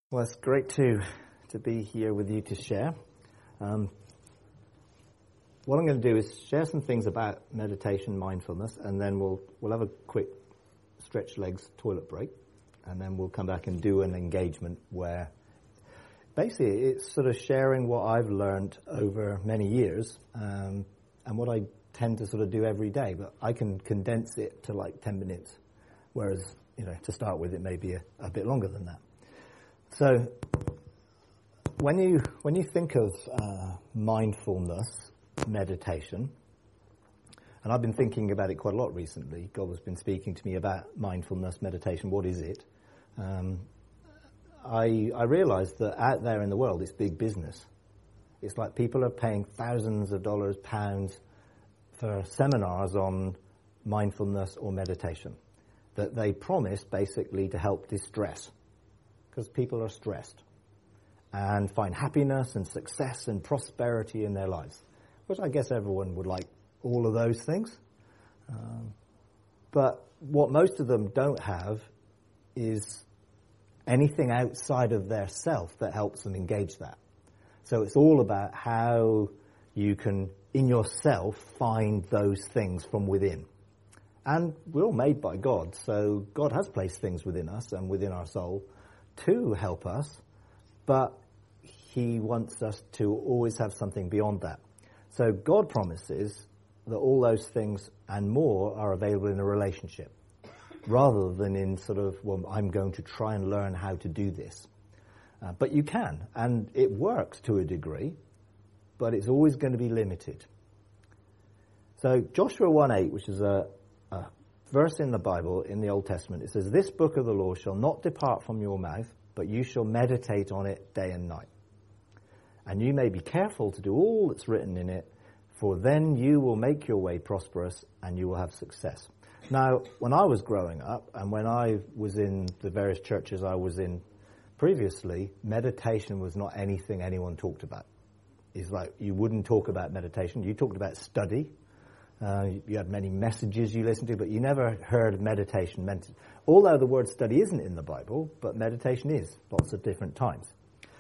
Well, it's great to be here with you to share. What I'm going to do is share some things about meditation, mindfulness, and then we'll have a quick stretch legs toilet break, and then we'll come back and do an engagement where basically it's sort of sharing what I've learned over many years and what I tend to sort of do every day, but I can condense it to like 10 minutes, whereas, to start with, it may be a bit longer than that. So when you think of mindfulness, meditation, and I've been thinking about it quite a lot recently. God has been speaking to me about mindfulness, meditation. What is it? I realized that out there in the world, it's big business. It's like people are paying thousands of dollars, pounds for seminars on mindfulness or meditation that they promise basically to help distress. Because people are stressed and find happiness and success and prosperity in their lives, which I guess everyone would like all of those things. But what most of them don't have is anything outside of their self that helps them engage that. So it's all about how you can, in yourself, find those things from within. And we're all made by God, so God has placed things within us and within our soul to help us, but he wants us to always have something beyond that. So God promises that all those things and more are available in a relationship, rather than in sort of, well, I'm going to try and learn how to do this. But you can, and it works to a degree, but it's always going to be limited. So Joshua 1:8, which is a verse in the Bible, in the Old Testament, it says, "This book of the law shall not depart from your mouth, but you shall meditate on it day and night. And you may be careful to do all that's written in it, for then you will make your way prosperous and you will have success." Now, when I was growing up and when I was in the various churches I was in previously, meditation was not anything anyone talked about. It's like you wouldn't talk about meditation. You talked about study. You had many messages you listened to, but you never heard meditation. Although the word study isn't in the Bible, but meditation is, lots of different times.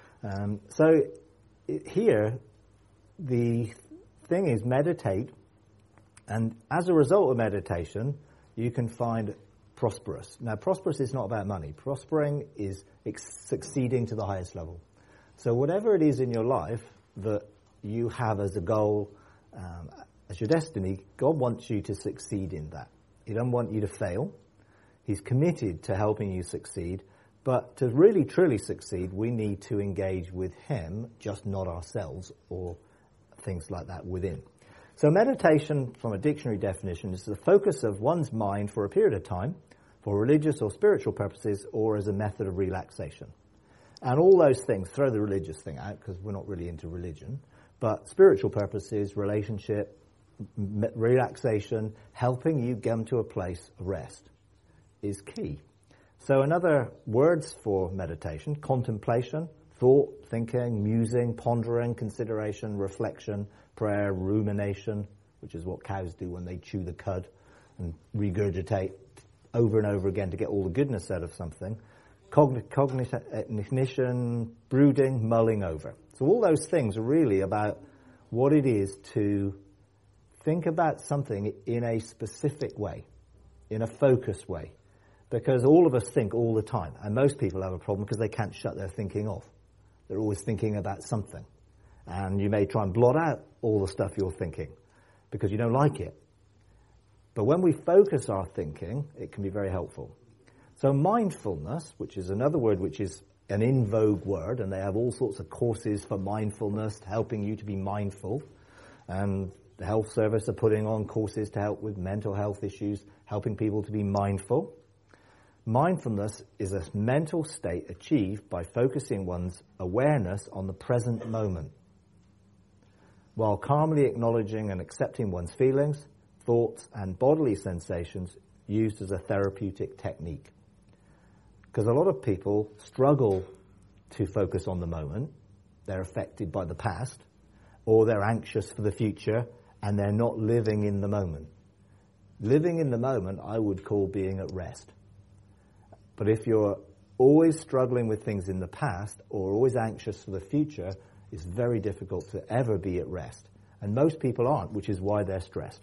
Here, the thing is meditate, and as a result of meditation, you can find prosperous. Now, prosperous is not about money. Prospering is succeeding to the highest level. So whatever it is in your life that you have as a goal, as your destiny, God wants you to succeed in that. He doesn't want you to fail. He's committed to helping you succeed. But to really, truly succeed, we need to engage with him, just not ourselves or things like that within. So meditation, from a dictionary definition, is the focus of one's mind for a period of time for religious or spiritual purposes or as a method of relaxation. And all those things, throw the religious thing out because we're not really into religion, but spiritual purposes, relationship, relaxation, helping you come to a place of rest is key. So another words for meditation: contemplation, thought, thinking, musing, pondering, consideration, reflection, prayer, rumination, which is what cows do when they chew the cud and regurgitate over and over again to get all the goodness out of something, cognition, brooding, mulling over. So all those things are really about what it is to think about something in a specific way, in a focused way, because all of us think all the time, and most people have a problem because they can't shut their thinking off. They're always thinking about something, and you may try and blot out all the stuff you're thinking because you don't like it. But when we focus our thinking, it can be very helpful. So mindfulness, which is another word which is an in vogue word, and they have all sorts of courses for mindfulness, helping you to be mindful, and the health service are putting on courses to help with mental health issues, helping people to be mindful. Mindfulness is a mental state achieved by focusing one's awareness on the present moment, while calmly acknowledging and accepting one's feelings, thoughts, and bodily sensations used as a therapeutic technique. Because a lot of people struggle to focus on the moment. They're affected by the past, or they're anxious for the future, and they're not living in the moment. Living in the moment, I would call being at rest. But if you're always struggling with things in the past or always anxious for the future is very difficult to ever be at rest. And most people aren't, which is why they're stressed.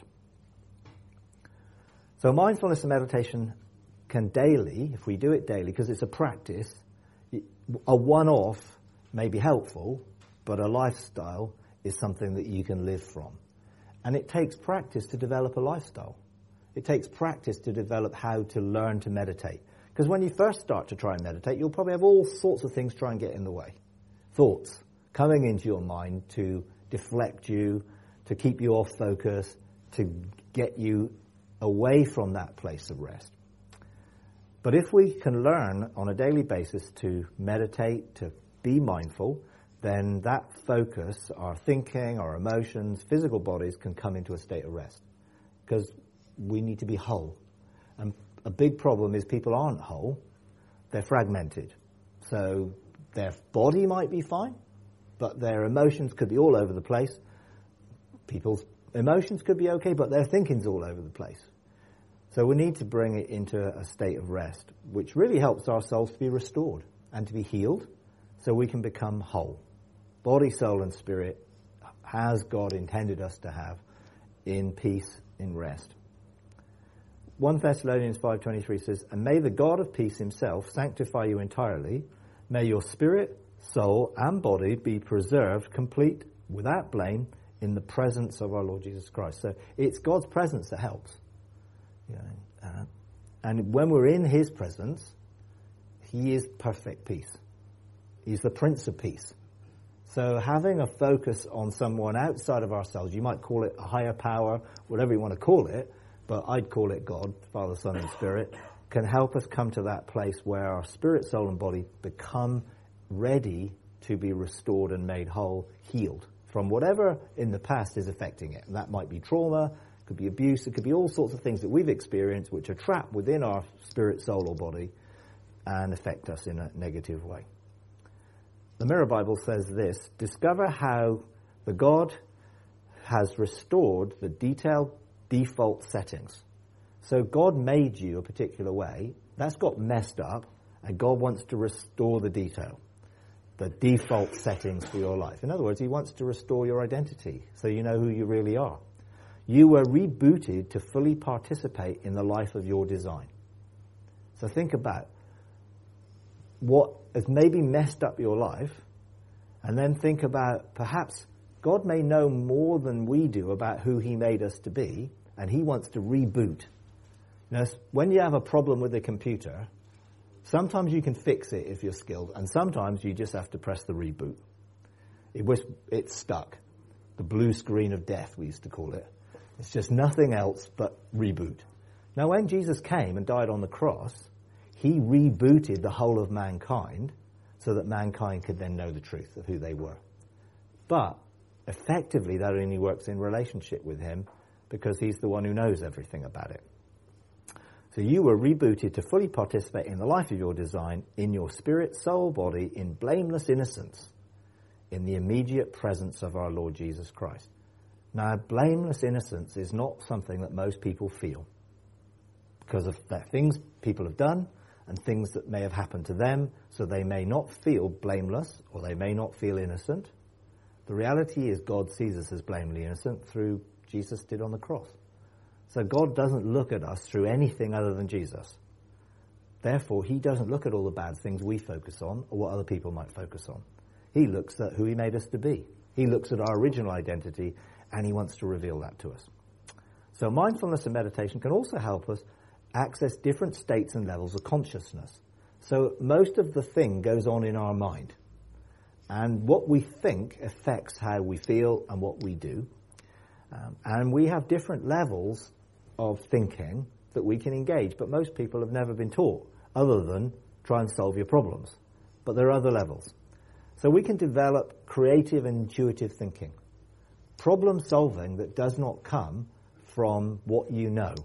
So mindfulness and meditation can daily, if we do it daily, because it's a practice, a one-off may be helpful, but a lifestyle is something that you can live from. And it takes practice to develop a lifestyle. It takes practice to develop how to learn to meditate. Because when you first start to try and meditate, you'll probably have all sorts of things try and get in the way. Thoughts coming into your mind to deflect you, to keep you off focus, to get you away from that place of rest. But if we can learn on a daily basis to meditate, to be mindful, then that focus, our thinking, our emotions, physical bodies can come into a state of rest. Because we need to be whole. And a big problem is people aren't whole. They're fragmented. So their body might be fine, but their emotions could be all over the place. People's emotions could be okay, but their thinking's all over the place. So we need to bring it into a state of rest, which really helps our souls to be restored and to be healed so we can become whole. Body, soul, and spirit has God intended us to have in peace, in rest. 1 Thessalonians 5:23 says, "And may the God of peace himself sanctify you entirely. May your spirit, soul, and body be preserved complete, without blame, in the presence of our Lord Jesus Christ." So it's God's presence that helps. You know, and when we're in his presence, he is perfect peace. He's the Prince of Peace. So having a focus on someone outside of ourselves, you might call it a higher power, whatever you want to call it, but I'd call it God, Father, Son, and Spirit, can help us come to that place where our spirit, soul, and body become ready to be restored and made whole, healed from whatever in the past is affecting it. And that might be trauma, it could be abuse, it could be all sorts of things that we've experienced which are trapped within our spirit, soul, or body and affect us in a negative way. The Mirror Bible says this: discover how the God has restored the detailed default settings. So God made you a particular way, that's got messed up, and God wants to restore the detail, the default settings for your life. In other words, he wants to restore your identity so you know who you really are. You were rebooted to fully participate in the life of your design. So think about what has maybe messed up your life, and then think about perhaps God may know more than we do about who he made us to be, and he wants to reboot. Now, when you have a problem with a computer, sometimes you can fix it if you're skilled, and sometimes you just have to press the reboot. It's stuck. The blue screen of death, we used to call it. It's just nothing else but reboot. Now, when Jesus came and died on the cross, he rebooted the whole of mankind so that mankind could then know the truth of who they were. But effectively, that only works in relationship with him because he's the one who knows everything about it. So you were rebooted to fully participate in the life of your design, in your spirit, soul, body, in blameless innocence, in the immediate presence of our Lord Jesus Christ. Now, blameless innocence is not something that most people feel because of the things people have done and things that may have happened to them, so they may not feel blameless or they may not feel innocent. The reality is God sees us as blamelessly innocent through Jesus did on the cross. So God doesn't look at us through anything other than Jesus. Therefore, he doesn't look at all the bad things we focus on or what other people might focus on. He looks at who he made us to be. He looks at our original identity, and he wants to reveal that to us. So mindfulness and meditation can also help us access different states and levels of consciousness. So most of the thing goes on in our mind. And what we think affects how we feel and what we do. And we have different levels of thinking that we can engage, but most people have never been taught other than try and solve your problems. But there are other levels. So we can develop creative and intuitive thinking. Problem solving that does not come from what you know,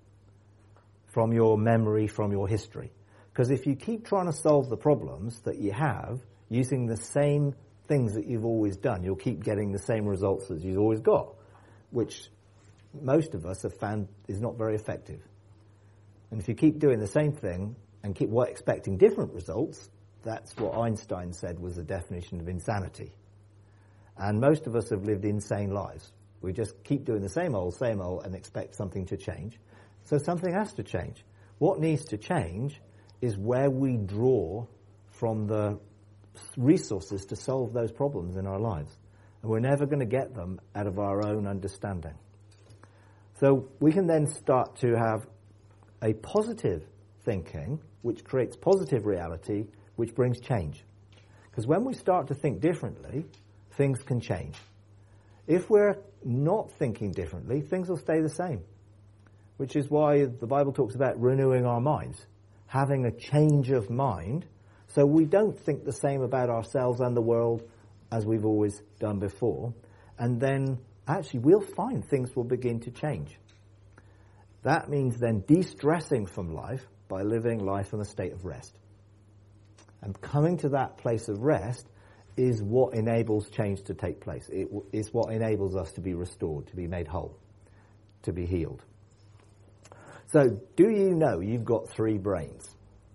from your memory, from your history. Because if you keep trying to solve the problems that you have using the same things that you've always done, you'll keep getting the same results that you've always got, which most of us have found is not very effective. And if you keep doing the same thing, and keep expecting different results, that's what Einstein said was the definition of insanity. And most of us have lived insane lives. We just keep doing the same old, and expect something to change. So something has to change. What needs to change is where we draw from the resources to solve those problems in our lives. And we're never going to get them out of our own understanding. So we can then start to have a positive thinking, which creates positive reality, which brings change. Because when we start to think differently, things can change. If we're not thinking differently, things will stay the same. Which is why the Bible talks about renewing our minds, having a change of mind, so we don't think the same about ourselves and the world as we've always done before. And then actually we'll find things will begin to change. That means then de-stressing from life by living life in a state of rest. And coming to that place of rest is what enables change to take place. It is what enables us to be restored, to be made whole, to be healed. So, do you know you've got 3 brains?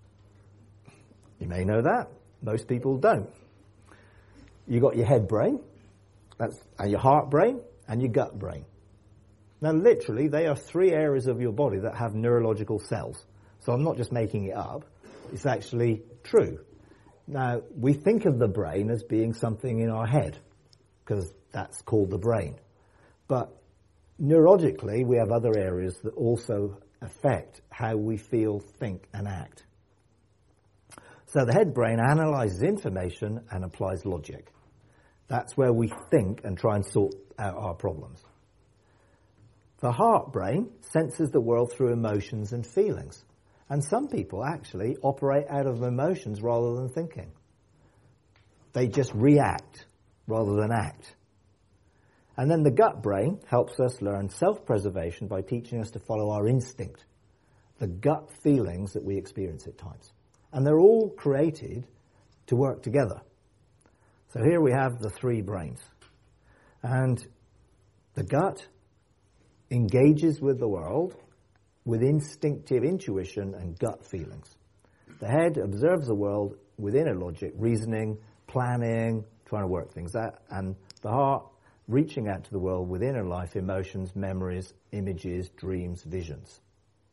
You may know that. Most people don't. You've got your head brain, and your heart brain, and your gut brain. Now, literally, they are 3 areas of your body that have neurological cells. So I'm not just making it up. It's actually true. Now, we think of the brain as being something in our head, because that's called the brain. But neurologically, we have other areas that also affect how we feel, think, and act. So the head brain analyzes information and applies logic. That's where we think and try and sort out our problems. The heart brain senses the world through emotions and feelings. And some people actually operate out of emotions rather than thinking. They just react rather than act. And then the gut brain helps us learn self-preservation by teaching us to follow our instinct, the gut feelings that we experience at times. And they're all created to work together. So here we have the 3 brains. And the gut engages with the world with instinctive intuition and gut feelings. The head observes the world with inner logic, reasoning, planning, trying to work things out, and the heart reaching out to the world with inner life, emotions, memories, images, dreams, visions.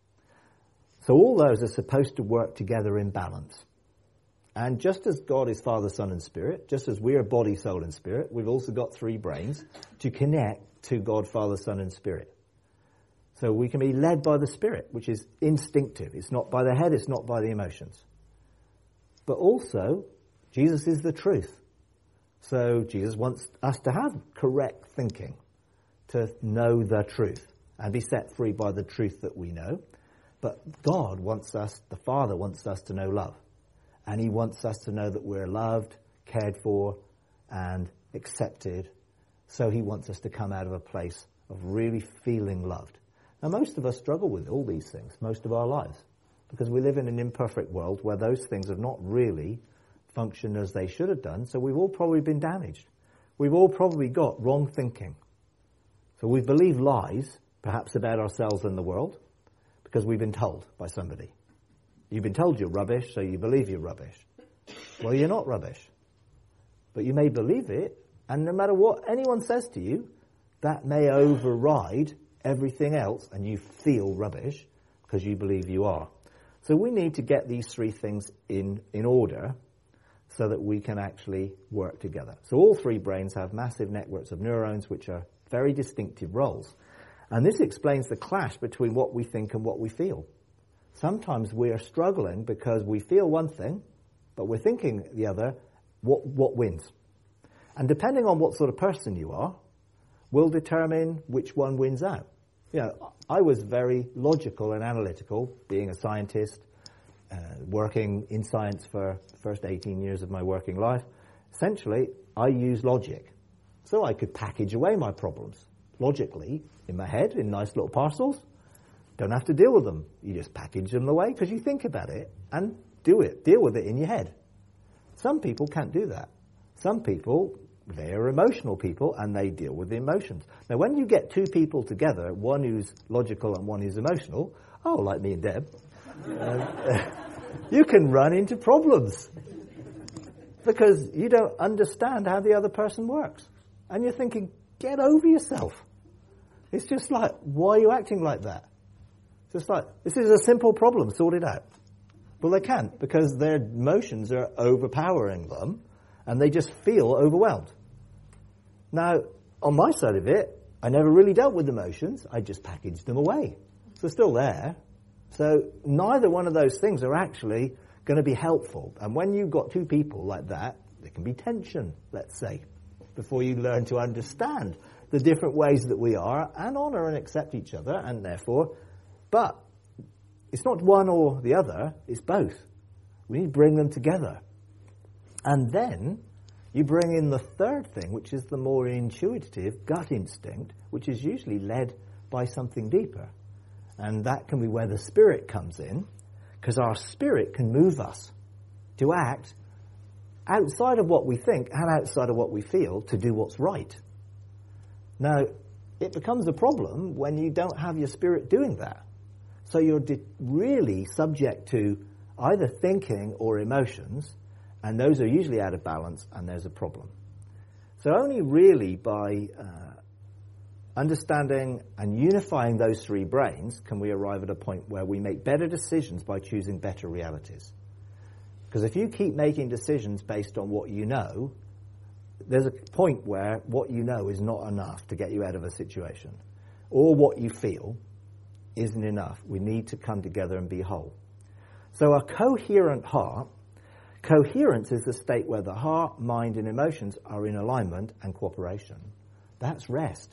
So all those are supposed to work together in balance. And just as God is Father, Son, and Spirit, just as we are body, soul, and spirit, we've also got 3 brains to connect to God, Father, Son, and Spirit. So we can be led by the Spirit, which is instinctive. It's not by the head, it's not by the emotions. But also, Jesus is the truth. So Jesus wants us to have correct thinking, to know the truth, and be set free by the truth that we know. But God wants us, the Father wants us to know love. And he wants us to know that we're loved, cared for, and accepted. So he wants us to come out of a place of really feeling loved. Now, most of us struggle with all these things most of our lives because we live in an imperfect world where those things have not really functioned as they should have done, so we've all probably been damaged. We've all probably got wrong thinking. So we believe lies, perhaps about ourselves and the world, because we've been told by somebody. You've been told you're rubbish, so you believe you're rubbish. Well, you're not rubbish. But you may believe it, and no matter what anyone says to you, that may override everything else, and you feel rubbish because you believe you are. So we need to get these 3 things in order so that we can actually work together. So all 3 brains have massive networks of neurons which are very distinctive roles. And this explains the clash between what we think and what we feel. Sometimes we are struggling because we feel one thing, but we're thinking the other. What wins? And depending on what sort of person you are, will determine which one wins out. You know, I was very logical and analytical, being a scientist, working in science for the first 18 years of my working life. Essentially, I use logic. So I could package away my problems logically in my head in nice little parcels. Don't have to deal with them. You just package them away because you think about it and deal with it in your head. Some people can't do that. Some people, they're emotional people and they deal with the emotions. Now, when you get 2 people together, one who's logical and one who's emotional, like me and Deb, you can run into problems because you don't understand how the other person works. And you're thinking, get over yourself. It's just like, why are you acting like that? It's just like, this is a simple problem, sort it out. Well, they can't, because their emotions are overpowering them, and they just feel overwhelmed. Now, on my side of it, I never really dealt with emotions. I just packaged them away. So they're still there. So neither one of those things are actually going to be helpful. And when you've got two people like that, there can be tension, let's say, before you learn to understand the different ways that we are and honor and accept each other, and therefore, but it's not one or the other, it's both. We need to bring them together. And then you bring in the third thing, which is the more intuitive gut instinct, which is usually led by something deeper. And that can be where the spirit comes in, because our spirit can move us to act outside of what we think and outside of what we feel to do what's right. Now, it becomes a problem when you don't have your spirit doing that. So you're really subject to either thinking or emotions, and those are usually out of balance, and there's a problem. So only really by understanding and unifying those three brains can we arrive at a point where we make better decisions by choosing better realities. Because if you keep making decisions based on what you know, there's a point where what you know is not enough to get you out of a situation. Or what you feel isn't enough. We need to come together and be whole. So a coherent heart, coherence is the state where the heart, mind, and emotions are in alignment and cooperation. That's rest.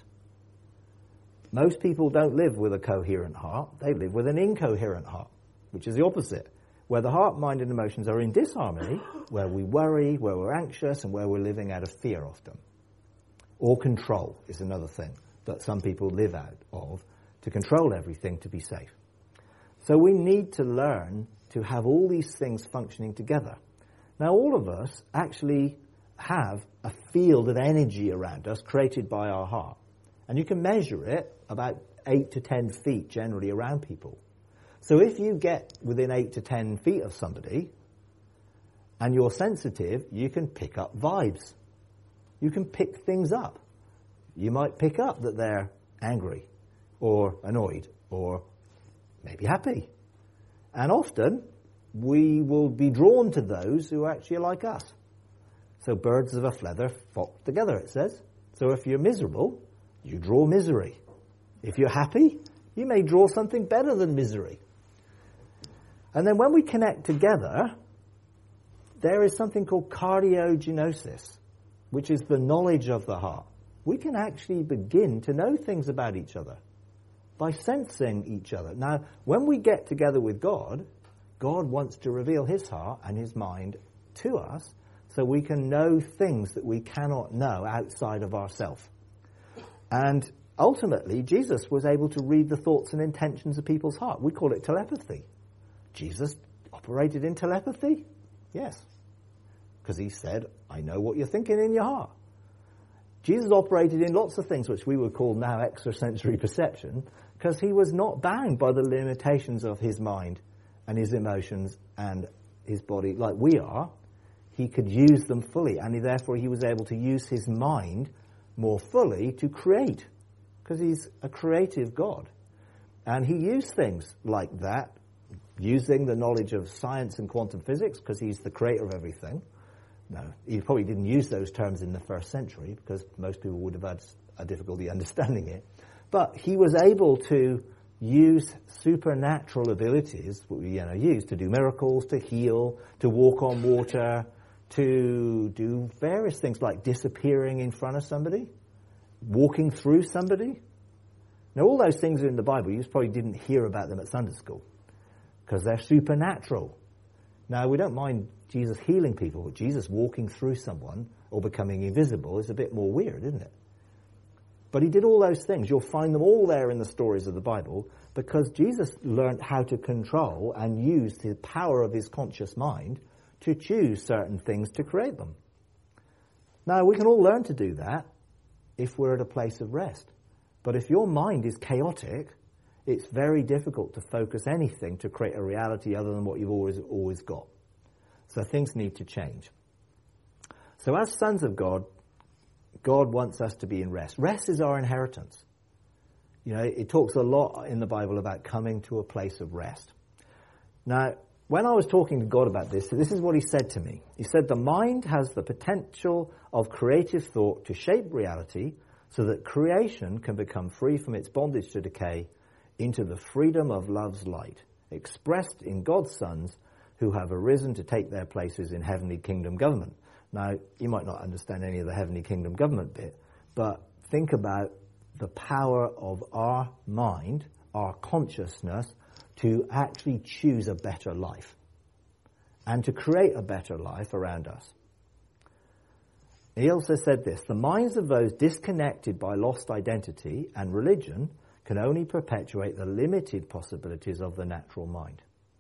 Most people don't live with a coherent heart. They live with an incoherent heart, which is the opposite, where the heart, mind, and emotions are in disharmony, where we worry, where we're anxious, and where we're living out of fear often. Or control is another thing that some people live out of, to control everything to be safe. So we need to learn to have all these things functioning together. Now, all of us actually have a field of energy around us created by our heart. And you can measure it about 8 to 10 feet generally around people. So if you get within 8 to 10 feet of somebody and you're sensitive, you can pick up vibes. You can pick things up. You might pick up that they're angry or annoyed or maybe happy. And often we will be drawn to those who actually are like us. So birds of a feather flock together, it says. So if you're miserable, you draw misery. If you're happy, you may draw something better than misery. And then when we connect together, there is something called cardiogenosis, which is the knowledge of the heart. We can actually begin to know things about each other by sensing each other. Now, when we get together with God, God wants to reveal his heart and his mind to us so we can know things that we cannot know outside of ourselves. And ultimately, Jesus was able to read the thoughts and intentions of people's heart. We call it telepathy. Jesus operated in telepathy? Yes. Because he said, I know what you're thinking in your heart. Jesus operated in lots of things which we would call now extrasensory perception, because he was not bound by the limitations of his mind and his emotions and his body like we are. He could use them fully, and therefore he was able to use his mind more fully to create, because he's a creative God. And he used things like that, using the knowledge of science and quantum physics, because he's the creator of everything. No, he probably didn't use those terms in the first century, because most people would have had a difficulty understanding it. But he was able to use supernatural abilities, what we use to do miracles, to heal, to walk on water, to do various things like disappearing in front of somebody, walking through somebody. Now, all those things are in the Bible. You probably didn't hear about them at Sunday school because they're supernatural. Now, we don't mind Jesus healing people, but Jesus walking through someone or becoming invisible is a bit more weird, isn't it? But he did all those things. You'll find them all there in the stories of the Bible because Jesus learned how to control and use the power of his conscious mind to choose certain things to create them. Now, we can all learn to do that if we're at a place of rest. But if your mind is chaotic, it's very difficult to focus anything to create a reality other than what you've always got. So things need to change. So as sons of God, God wants us to be in rest. Rest is our inheritance. You know, it talks a lot in the Bible about coming to a place of rest. Now, when I was talking to God about this is what he said to me. He said, the mind has the potential of creative thought to shape reality so that creation can become free from its bondage to decay into the freedom of love's light, expressed in God's sons who have arisen to take their places in heavenly kingdom government. Now, you might not understand any of the heavenly kingdom government bit, but think about the power of our mind, our consciousness, to actually choose a better life and to create a better life around us. He also said this, the minds of those disconnected by lost identity and religion can only perpetuate the limited possibilities of the natural mind.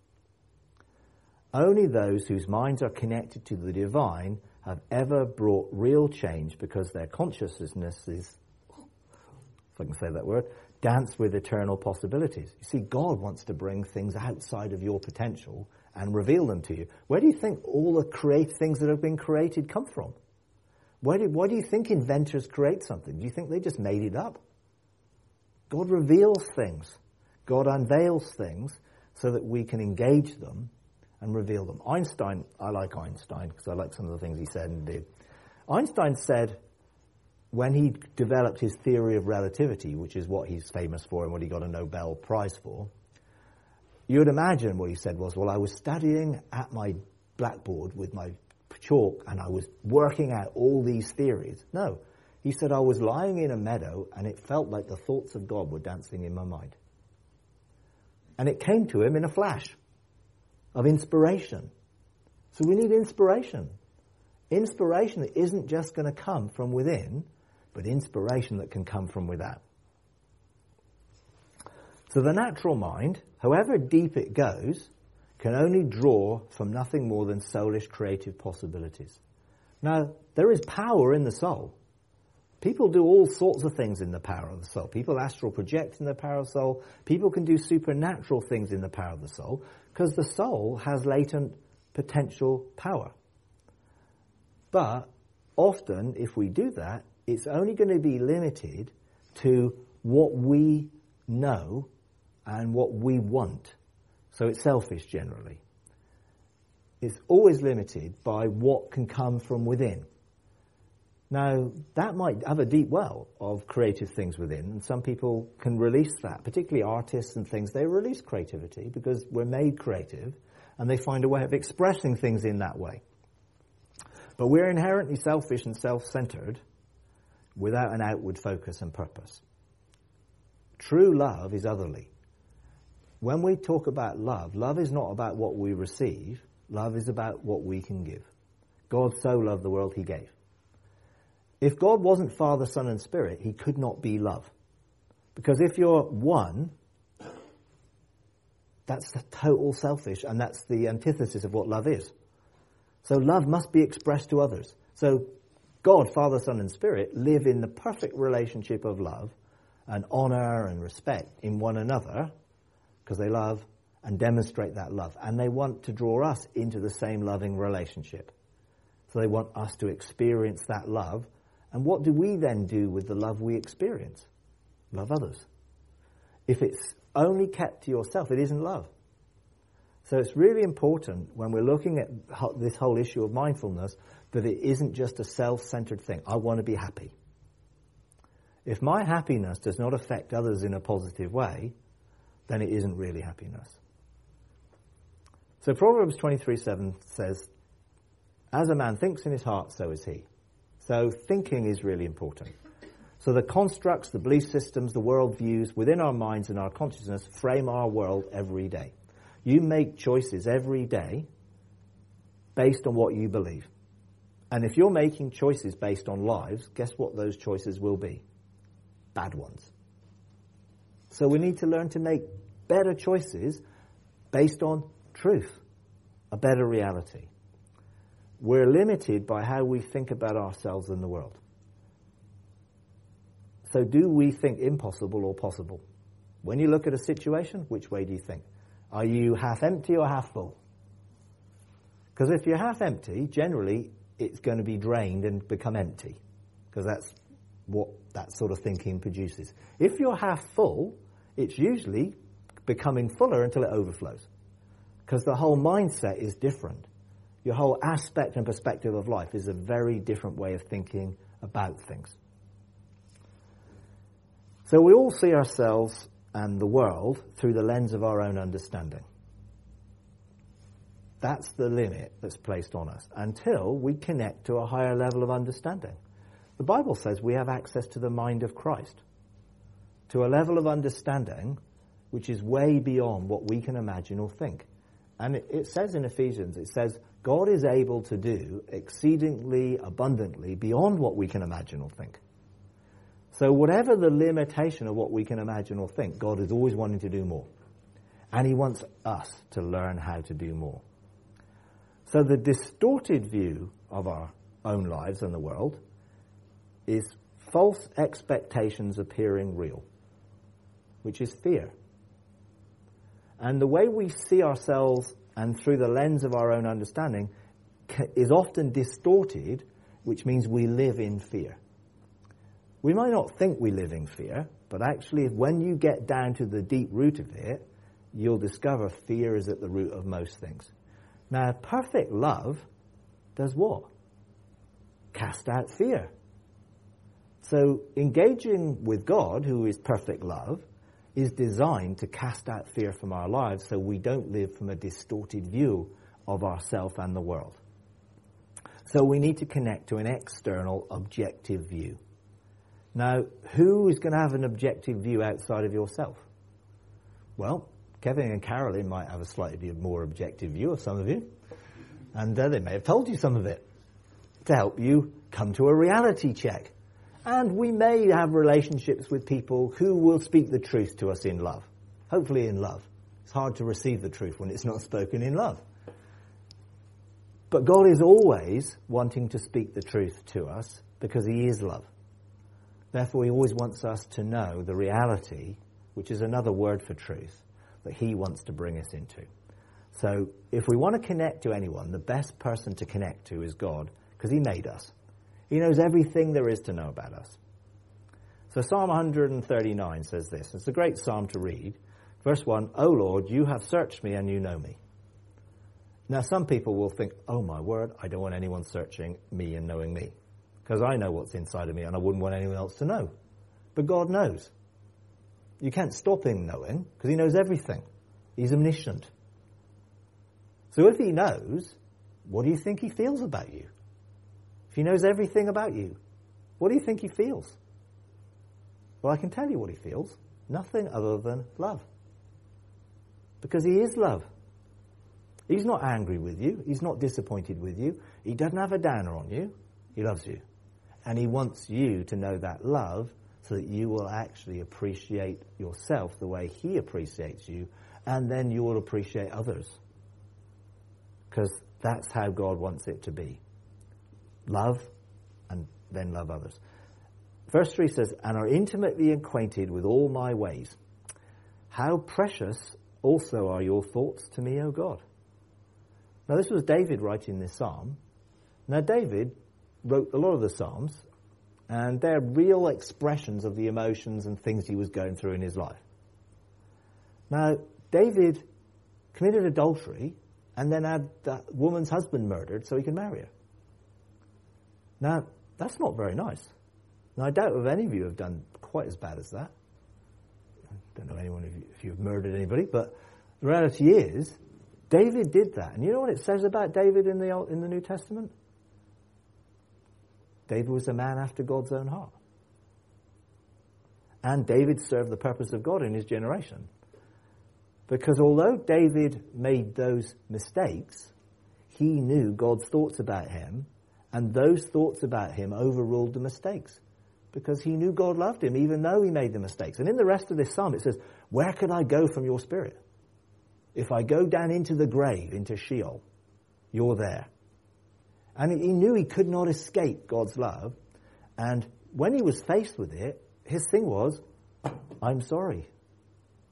Only those whose minds are connected to the divine have ever brought real change because their consciousness is, if I can say that word, dance with eternal possibilities. You see, God wants to bring things outside of your potential and reveal them to you. Where do you think all the things that have been created come from? Why do you think inventors create something? Do you think they just made it up? God reveals things. God unveils things so that we can engage them and reveal them. Einstein, I like Einstein because I like some of the things he said and did. Einstein said, when he developed his theory of relativity, which is what he's famous for and what he got a Nobel Prize for, you would imagine what he said was, well, I was studying at my blackboard with my chalk and I was working out all these theories. No, he said, I was lying in a meadow and it felt like the thoughts of God were dancing in my mind. And it came to him in a flash of inspiration. So we need inspiration. Inspiration that isn't just going to come from within, but inspiration that can come from without. So the natural mind, however deep it goes, can only draw from nothing more than soulish creative possibilities. Now, there is power in the soul. People do all sorts of things in the power of the soul. People astral project in the power of the soul. People can do supernatural things in the power of the soul because the soul has latent potential power. But often, if we do that, it's only going to be limited to what we know and what we want. So it's selfish generally. It's always limited by what can come from within. Now, that might have a deep well of creative things within, and some people can release that, particularly artists and things. They release creativity because we're made creative, and they find a way of expressing things in that way. But we're inherently selfish and self-centered without an outward focus and purpose. True love is otherly. When we talk about love, love is not about what we receive. Love is about what we can give. God so loved the world he gave. If God wasn't Father, Son, and Spirit, he could not be love. Because if you're one, that's the total selfish, and that's the antithesis of what love is. So love must be expressed to others. So God, Father, Son, and Spirit live in the perfect relationship of love and honor and respect in one another because they love and demonstrate that love. And they want to draw us into the same loving relationship. So they want us to experience that love. And what do we then do with the love we experience? Love others. If it's only kept to yourself, it isn't love. So it's really important when we're looking at this whole issue of mindfulness that it isn't just a self-centered thing. I want to be happy. If my happiness does not affect others in a positive way, then it isn't really happiness. So Proverbs 23:7 says, as a man thinks in his heart, so is he. So thinking is really important. So the constructs, the belief systems, the worldviews within our minds and our consciousness frame our world every day. You make choices every day based on what you believe. And if you're making choices based on lies, guess what those choices will be? Bad ones. So we need to learn to make better choices based on truth, a better reality. We're limited by how we think about ourselves and the world. So do we think impossible or possible? When you look at a situation, which way do you think? Are you half empty or half full? Because if you're half empty, generally it's going to be drained and become empty, because that's what that sort of thinking produces. If you're half full, it's usually becoming fuller until it overflows, because the whole mindset is different. Your whole aspect and perspective of life is a very different way of thinking about things. So we all see ourselves and the world through the lens of our own understanding. That's the limit that's placed on us until we connect to a higher level of understanding. The Bible says we have access to the mind of Christ, to a level of understanding which is way beyond what we can imagine or think. And it says in Ephesians, it says, God is able to do exceedingly abundantly beyond what we can imagine or think. So whatever the limitation of what we can imagine or think, God is always wanting to do more. And he wants us to learn how to do more. So the distorted view of our own lives and the world is false expectations appearing real, which is fear. And the way we see ourselves and through the lens of our own understanding is often distorted, which means we live in fear. We might not think we live in fear, but actually when you get down to the deep root of it, you'll discover fear is at the root of most things. Now, perfect love does what? Cast out fear. So engaging with God, who is perfect love, is designed to cast out fear from our lives so we don't live from a distorted view of ourselves and the world. So we need to connect to an external, objective view. Now, who is going to have an objective view outside of yourself? Well, Kevin and Carolyn might have a slightly more objective view of some of you, and they may have told you some of it to help you come to a reality check. And we may have relationships with people who will speak the truth to us in love, hopefully in love. It's hard to receive the truth when it's not spoken in love. But God is always wanting to speak the truth to us because he is love. Therefore, he always wants us to know the reality, which is another word for truth, that he wants to bring us into. So if we want to connect to anyone, the best person to connect to is God, because he made us. He knows everything there is to know about us. So Psalm 139 says this. It's a great psalm to read. Verse 1, O Lord, you have searched me and you know me. Now some people will think, oh my word, I don't want anyone searching me and knowing me, because I know what's inside of me and I wouldn't want anyone else to know. But God knows. You can't stop him knowing, because he knows everything. He's omniscient. So if he knows, what do you think he feels about you? If he knows everything about you, what do you think he feels? Well, I can tell you what he feels. Nothing other than love. Because he is love. He's not angry with you. He's not disappointed with you. He doesn't have a downer on you. He loves you. And he wants you to know that love so that you will actually appreciate yourself the way he appreciates you, and then you will appreciate others. Because that's how God wants it to be. Love, and then love others. Verse 3 says, and are intimately acquainted with all my ways. How precious also are your thoughts to me, O God. Now this was David writing this psalm. Now David wrote a lot of the psalms, and they're real expressions of the emotions and things he was going through in his life. Now, David committed adultery and then had that woman's husband murdered so he could marry her. Now, that's not very nice. Now, I doubt if any of you have done quite as bad as that. I don't know anyone if you've murdered anybody, but the reality is, David did that. And you know what it says about David in the New Testament? David was a man after God's own heart. And David served the purpose of God in his generation. Because although David made those mistakes, he knew God's thoughts about him, and those thoughts about him overruled the mistakes. Because he knew God loved him, even though he made the mistakes. And in the rest of this psalm, it says, where could I go from your spirit? If I go down into the grave, into Sheol, you're there. And he knew he could not escape God's love. And when he was faced with it, his thing was, I'm sorry.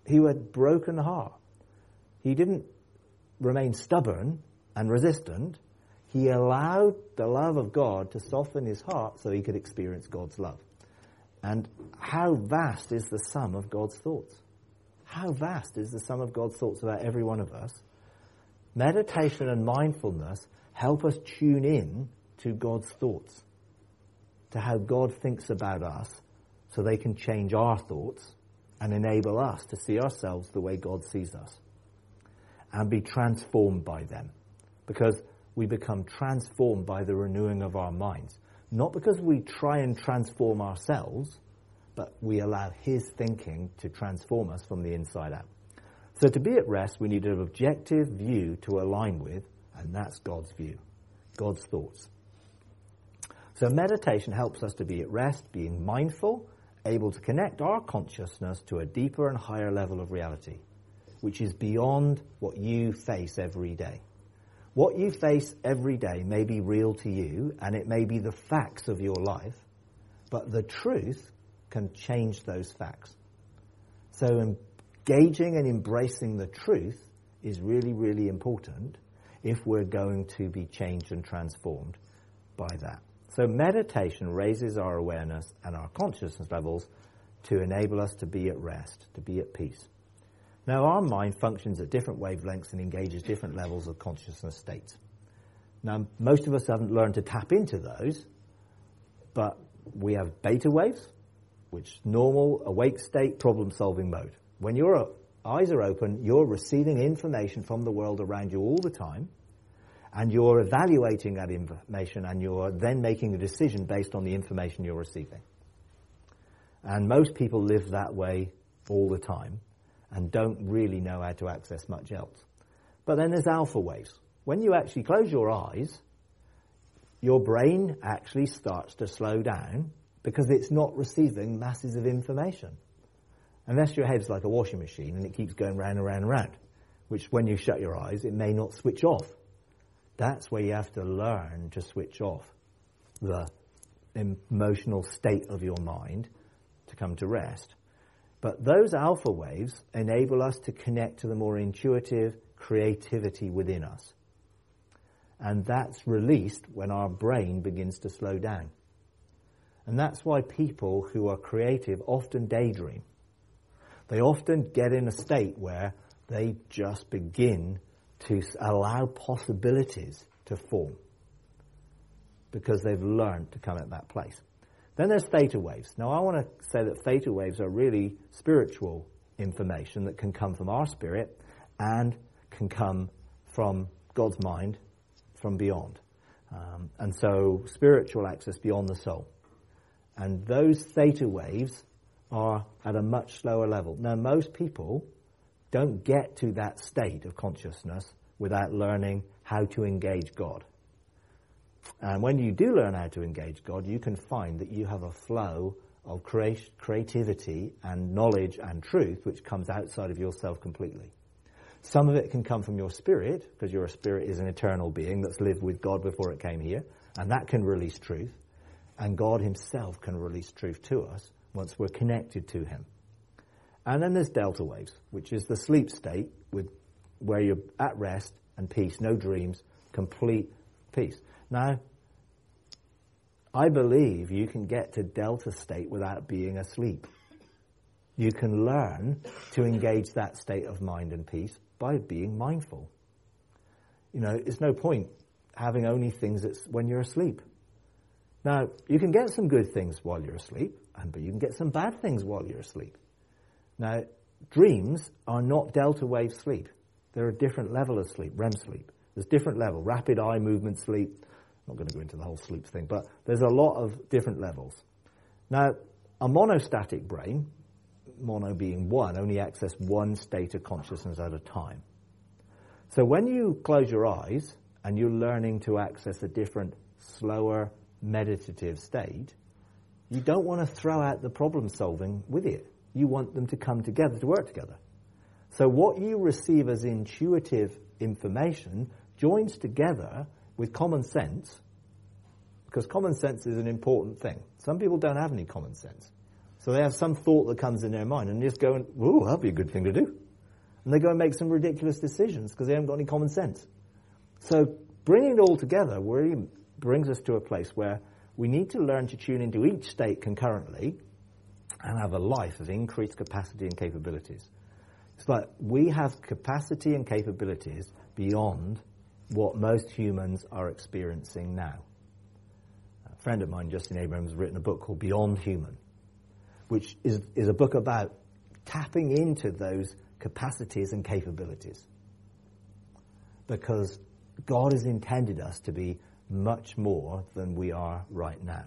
He had broken heart. He didn't remain stubborn and resistant. He allowed the love of God to soften his heart so he could experience God's love. And how vast is the sum of God's thoughts? How vast is the sum of God's thoughts about every one of us? Meditation and mindfulness help us tune in to God's thoughts, to how God thinks about us, so they can change our thoughts and enable us to see ourselves the way God sees us and be transformed by them. Because we become transformed by the renewing of our minds. Not because we try and transform ourselves, but we allow his thinking to transform us from the inside out. So to be at rest, we need an objective view to align with, and that's God's view, God's thoughts. So meditation helps us to be at rest, being mindful, able to connect our consciousness to a deeper and higher level of reality, which is beyond what you face every day. What you face every day may be real to you, and it may be the facts of your life, but the truth can change those facts. So engaging and embracing the truth is really, really important if we're going to be changed and transformed by that. So meditation raises our awareness and our consciousness levels to enable us to be at rest, to be at peace. Now, our mind functions at different wavelengths and engages different levels of consciousness states. Now, most of us haven't learned to tap into those, but we have beta waves, which normal, awake state, problem-solving mode. When your eyes are open, you're receiving information from the world around you all the time, and you're evaluating that information, and you're then making a decision based on the information you're receiving. And most people live that way all the time and don't really know how to access much else. But then there's alpha waves. When you actually close your eyes, your brain actually starts to slow down because it's not receiving masses of information. Unless your head's like a washing machine and it keeps going round and round and round, which when you shut your eyes, it may not switch off. That's where you have to learn to switch off the emotional state of your mind to come to rest. But those alpha waves enable us to connect to the more intuitive creativity within us. And that's released when our brain begins to slow down. And that's why people who are creative often daydream. They often get in a state where they just begin to allow possibilities to form because they've learned to come at that place. Then there's theta waves. Now, I want to say that theta waves are really spiritual information that can come from our spirit and can come from God's mind from beyond. And so spiritual access beyond the soul. And those theta waves are at a much slower level. Now, most people don't get to that state of consciousness without learning how to engage God. And when you do learn how to engage God, you can find that you have a flow of creativity and knowledge and truth which comes outside of yourself completely. Some of it can come from your spirit, because your spirit is an eternal being that's lived with God before it came here, and that can release truth. And God himself can release truth to us once we're connected to him. And then there's delta waves, which is the sleep state where you're at rest and peace, no dreams, complete peace. Now, I believe you can get to delta state without being asleep. You can learn to engage that state of mind and peace by being mindful. You know, it's no point having only things that's when you're asleep. Now, you can get some good things while you're asleep, but you can get some bad things while you're asleep. Now, dreams are not delta wave sleep. They're a different level of sleep, REM sleep. There's different level, rapid eye movement sleep. I'm not going to go into the whole sleep thing, but there's a lot of different levels. Now, a monostatic brain, mono being one, only access one state of consciousness at a time. So when you close your eyes and you're learning to access a different, slower, meditative state, you don't want to throw out the problem solving with it. You want them to come together, to work together. So what you receive as intuitive information joins together with common sense, because common sense is an important thing. Some people don't have any common sense. So they have some thought that comes in their mind and just go, ooh, that'd be a good thing to do. And they go and make some ridiculous decisions because they haven't got any common sense. So bringing it all together really brings us to a place where we need to learn to tune into each state concurrently and have a life of increased capacity and capabilities. It's like we have capacity and capabilities beyond what most humans are experiencing now. A friend of mine, Justin Abrams, has written a book called Beyond Human, which is a book about tapping into those capacities and capabilities. Because God has intended us to be much more than we are right now.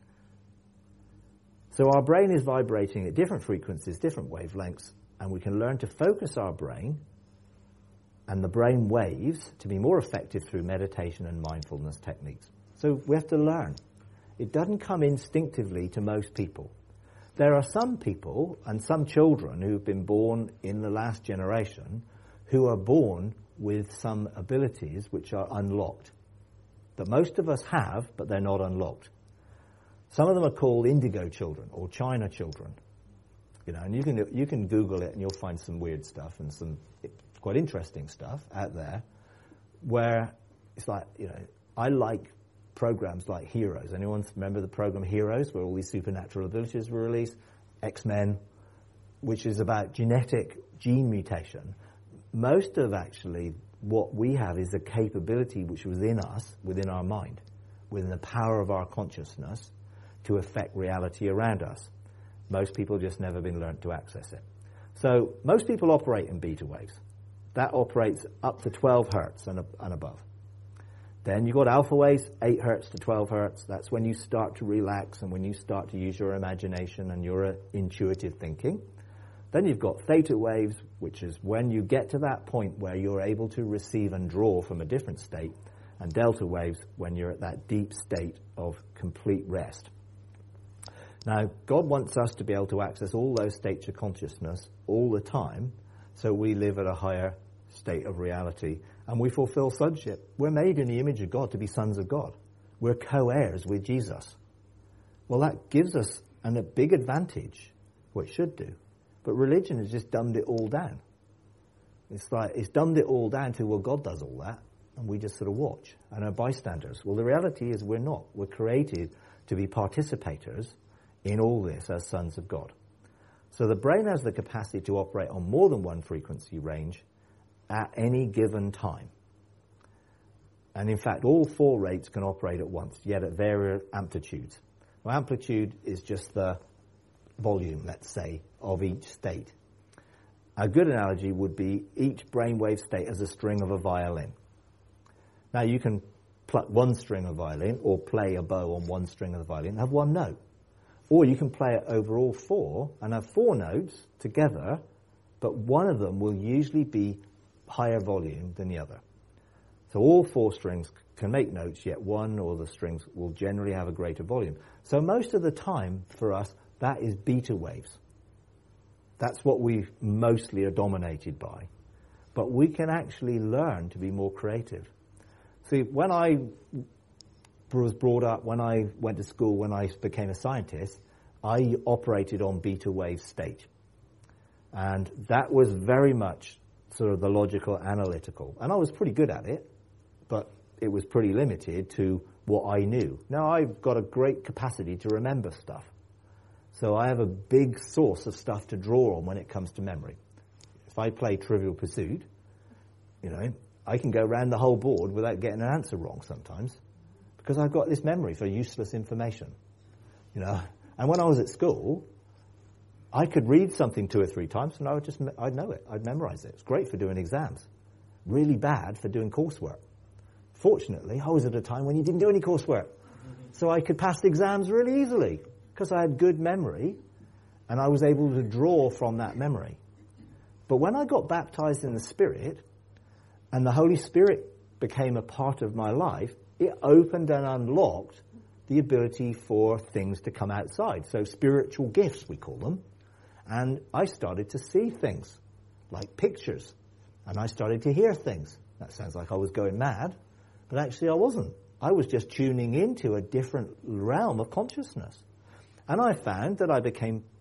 So our brain is vibrating at different frequencies, different wavelengths, and we can learn to focus our brain and the brain waves to be more effective through meditation and mindfulness techniques. So we have to learn. It doesn't come instinctively to most people. There are some people and some children who've been born in the last generation who are born with some abilities which are unlocked. That most of us have, but they're not unlocked. Some of them are called indigo children or China children. You know, and you can Google it and you'll find some weird stuff and some quite interesting stuff out there where it's like, you know, I like programs like Heroes. Anyone remember the program Heroes, where all these supernatural abilities were released? X-Men, which is about genetic gene mutation. Most of actually what we have is a capability which was in us, within our mind, within the power of our consciousness to affect reality around us. Most people just never been learnt to access it. So most people operate in beta waves. That operates up to 12 hertz and above. Then you've got alpha waves, 8 hertz to 12 hertz. That's when you start to relax and when you start to use your imagination and your intuitive thinking. Then you've got theta waves, which is when you get to that point where you're able to receive and draw from a different state. And delta waves, when you're at that deep state of complete rest. Now, God wants us to be able to access all those states of consciousness all the time, so we live at a higher state of reality, and we fulfill sonship. We're made in the image of God to be sons of God. We're co-heirs with Jesus. Well, that gives us a big advantage, what it should do. But religion has just dumbed it all down. It's like, it's dumbed it all down to, well, God does all that, and we just sort of watch, and are bystanders. Well, the reality is we're not. We're created to be participators in all this as sons of God. So the brain has the capacity to operate on more than one frequency range at any given time. And in fact, all 4 rates can operate at once, yet at various amplitudes. Well, amplitude is just the volume, let's say, of each state. A good analogy would be each brainwave state as a string of a violin. Now, you can pluck one string of a violin or play a bow on one string of the violin and have one note. Or you can play it over all 4 and have 4 notes together, but one of them will usually be higher volume than the other. So all 4 strings can make notes, yet one or the strings will generally have a greater volume. So most of the time for us, that is beta waves. That's what we mostly are dominated by. But we can actually learn to be more creative. See, when I was brought up, when I went to school, when I became a scientist, I operated on beta wave state. And that was very much sort of the logical, analytical. And I was pretty good at it, but it was pretty limited to what I knew. Now, I've got a great capacity to remember stuff. So I have a big source of stuff to draw on when it comes to memory. If I play Trivial Pursuit, you know, I can go around the whole board without getting an answer wrong sometimes, because I've got this memory for useless information, you know. And when I was at school, I could read something 2 or 3 times and I'd know it. I'd memorize it. It's great for doing exams. Really bad for doing coursework. Fortunately, I was at a time when you didn't do any coursework. So I could pass the exams really easily because I had good memory and I was able to draw from that memory. But when I got baptized in the Spirit and the Holy Spirit became a part of my life, it opened and unlocked the ability for things to come outside. So spiritual gifts, we call them. And I started to see things, like pictures. And I started to hear things. That sounds like I was going mad, but actually I wasn't. I was just tuning into a different realm of consciousness. And I found that I became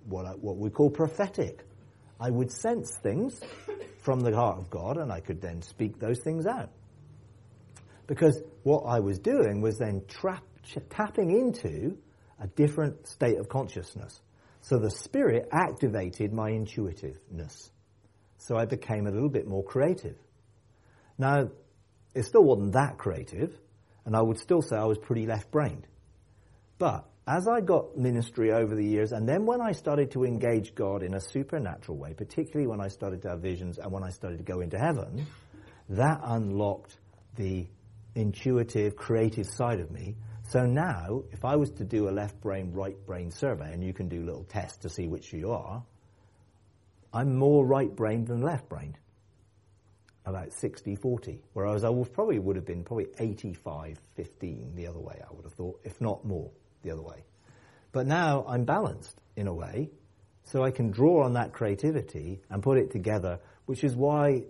what we call prophetic. I would sense things from the heart of God, and I could then speak those things out. Because what I was doing was then tapping into a different state of consciousness. So the Spirit activated my intuitiveness. So I became a little bit more creative. Now, it still wasn't that creative, and I would still say I was pretty left-brained. But as I got ministry over the years, and then when I started to engage God in a supernatural way, particularly when I started to have visions and when I started to go into heaven, that unlocked the intuitive, creative side of me. So now, if I was to do a left brain, right brain survey, and you can do little tests to see which you are, I'm more right-brained than left-brained. About 60-40. Whereas I would have been 85-15 the other way, I would have thought, if not more the other way. But now I'm balanced in a way, so I can draw on that creativity and put it together, which is why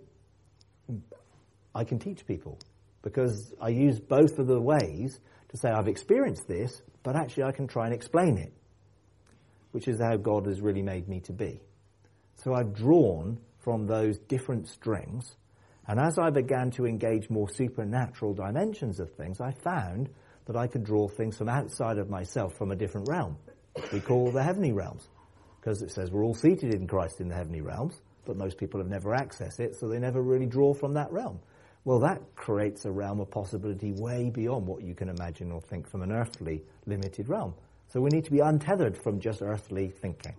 I can teach people. Because I use both of the ways to say I've experienced this, but actually I can try and explain it, which is how God has really made me to be. So I've drawn from those different strings, and as I began to engage more supernatural dimensions of things, I found that I could draw things from outside of myself, from a different realm, we call the heavenly realms. Because it says we're all seated in Christ in the heavenly realms, but most people have never accessed it, so they never really draw from that realm. Well, that creates a realm of possibility way beyond what you can imagine or think from an earthly, limited realm. So we need to be untethered from just earthly thinking.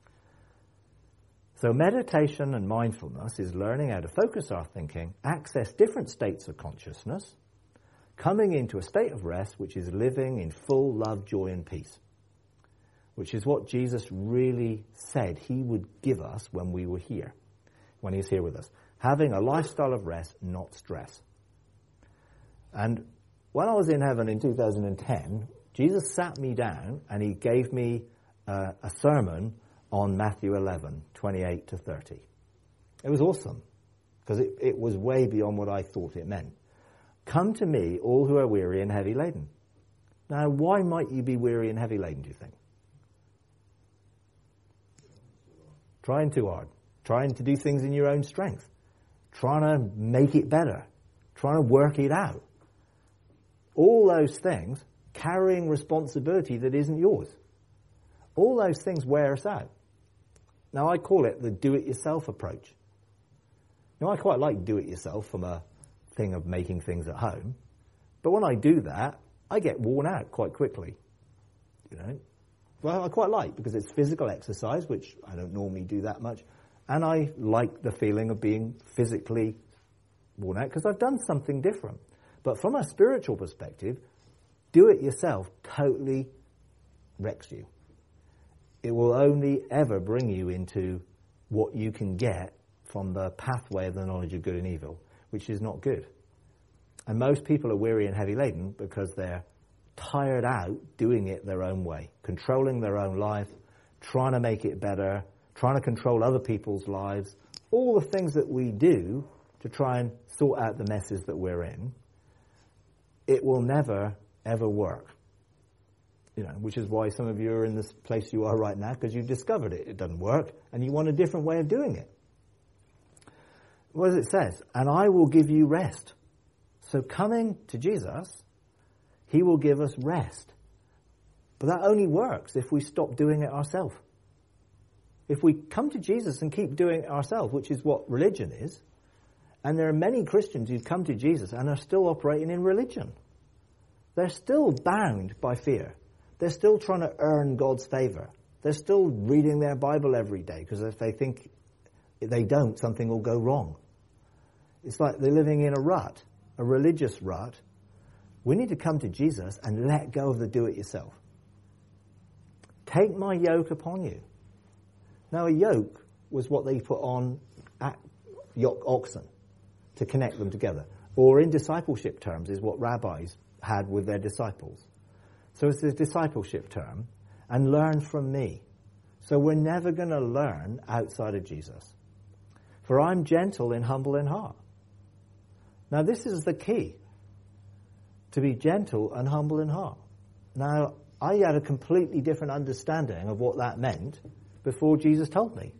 So meditation and mindfulness is learning how to focus our thinking, access different states of consciousness, coming into a state of rest, which is living in full love, joy, and peace, which is what Jesus really said he would give us when we were here, when he's here with us. Having a lifestyle of rest, not stress. And when I was in heaven in 2010, Jesus sat me down and he gave me a sermon on Matthew 11, 28 to 30. It was awesome, because it was way beyond what I thought it meant. Come to me, all who are weary and heavy laden. Now, why might you be weary and heavy laden, do you think? Trying too hard. Trying to do things in your own strength. Trying to make it better. Trying to work it out. All those things, carrying responsibility that isn't yours. All those things wear us out. Now, I call it the do-it-yourself approach. Now, I quite like do-it-yourself from a thing of making things at home. But when I do that, I get worn out quite quickly. You know? Well, I quite like, because it's physical exercise, which I don't normally do that much. And I like the feeling of being physically worn out, because I've done something different. But from a spiritual perspective, do-it-yourself totally wrecks you. It will only ever bring you into what you can get from the pathway of the knowledge of good and evil, which is not good. And most people are weary and heavy laden because they're tired out doing it their own way, controlling their own life, trying to make it better, trying to control other people's lives, all the things that we do to try and sort out the messes that we're in. It will never, ever work. You know, which is why some of you are in this place you are right now, because you've discovered it doesn't work, and you want a different way of doing it. What does it say? And I will give you rest. So coming to Jesus, he will give us rest. But that only works if we stop doing it ourselves. If we come to Jesus and keep doing it ourselves, which is what religion is, and there are many Christians who come to Jesus and are still operating in religion. They're still bound by fear. They're still trying to earn God's favor. They're still reading their Bible every day, because if they think if they don't, something will go wrong. It's like they're living in a rut, a religious rut. We need to come to Jesus and let go of the do-it-yourself. Take my yoke upon you. Now, a yoke was what they put on oxen to connect them together. Or in discipleship terms is what rabbis had with their disciples. So it's a discipleship term, and learn from me. So we're never going to learn outside of Jesus. For I'm gentle and humble in heart. Now this is the key, to be gentle and humble in heart. Now, I had a completely different understanding of what that meant before Jesus told me.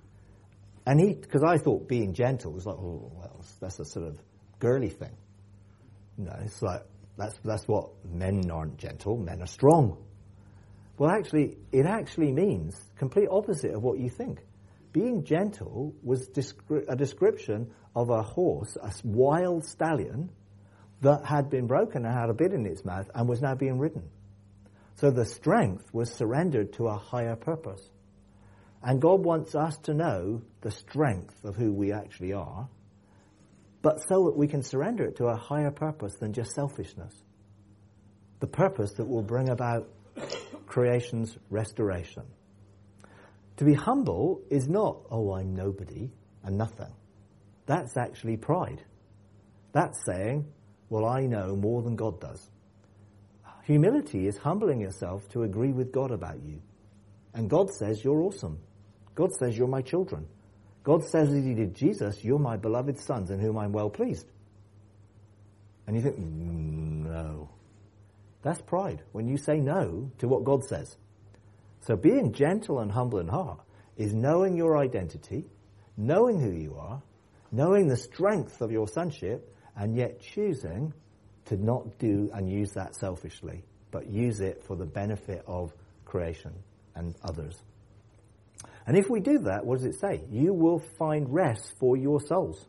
And because I thought being gentle was like, oh, well, that's a sort of girly thing. No, it's like, that's what men aren't gentle, men are strong. Well, actually, it actually means complete opposite of what you think. Being gentle was a description of a horse, a wild stallion, that had been broken and had a bit in its mouth and was now being ridden. So the strength was surrendered to a higher purpose. And God wants us to know the strength of who we actually are, but so that we can surrender it to a higher purpose than just selfishness. The purpose that will bring about creation's restoration. To be humble is not, oh, I'm nobody and nothing. That's actually pride. That's saying, well, I know more than God does. Humility is humbling yourself to agree with God about you. And God says you're awesome. God says you're my children. God says as he did Jesus, you're my beloved sons in whom I'm well pleased. And you think, no. That's pride, when you say no to what God says. So being gentle and humble in heart is knowing your identity, knowing who you are, knowing the strength of your sonship, and yet choosing to not do and use that selfishly, but use it for the benefit of creation and others. And if we do that, what does it say? You will find rest for your souls.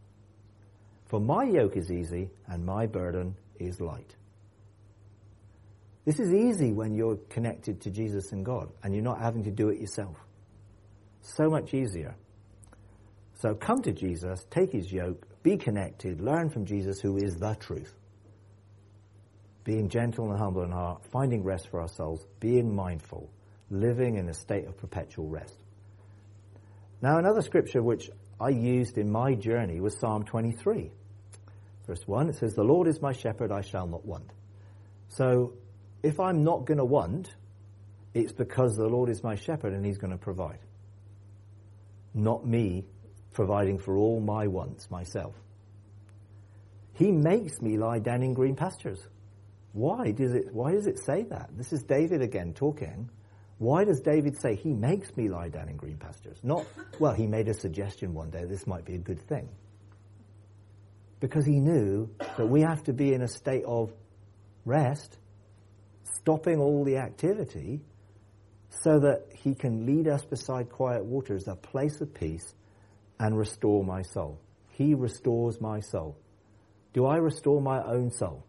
For my yoke is easy and my burden is light. This is easy when you're connected to Jesus and God and you're not having to do it yourself. So much easier. So come to Jesus, take his yoke, be connected, learn from Jesus who is the truth. Being gentle and humble in heart, finding rest for our souls, being mindful, living in a state of perpetual rest. Now another scripture which I used in my journey was Psalm 23. Verse 1, it says, the Lord is my shepherd, I shall not want. So if I'm not going to want, it's because the Lord is my shepherd and he's going to provide. Not me providing for all my wants myself. He makes me lie down in green pastures. Why does it say that? This is David again talking. Why does David say he makes me lie down in green pastures? Not, well, he made a suggestion one day, this might be a good thing. Because he knew that we have to be in a state of rest, stopping all the activity, so that he can lead us beside quiet waters, a place of peace, and restore my soul. He restores my soul. Do I restore my own soul?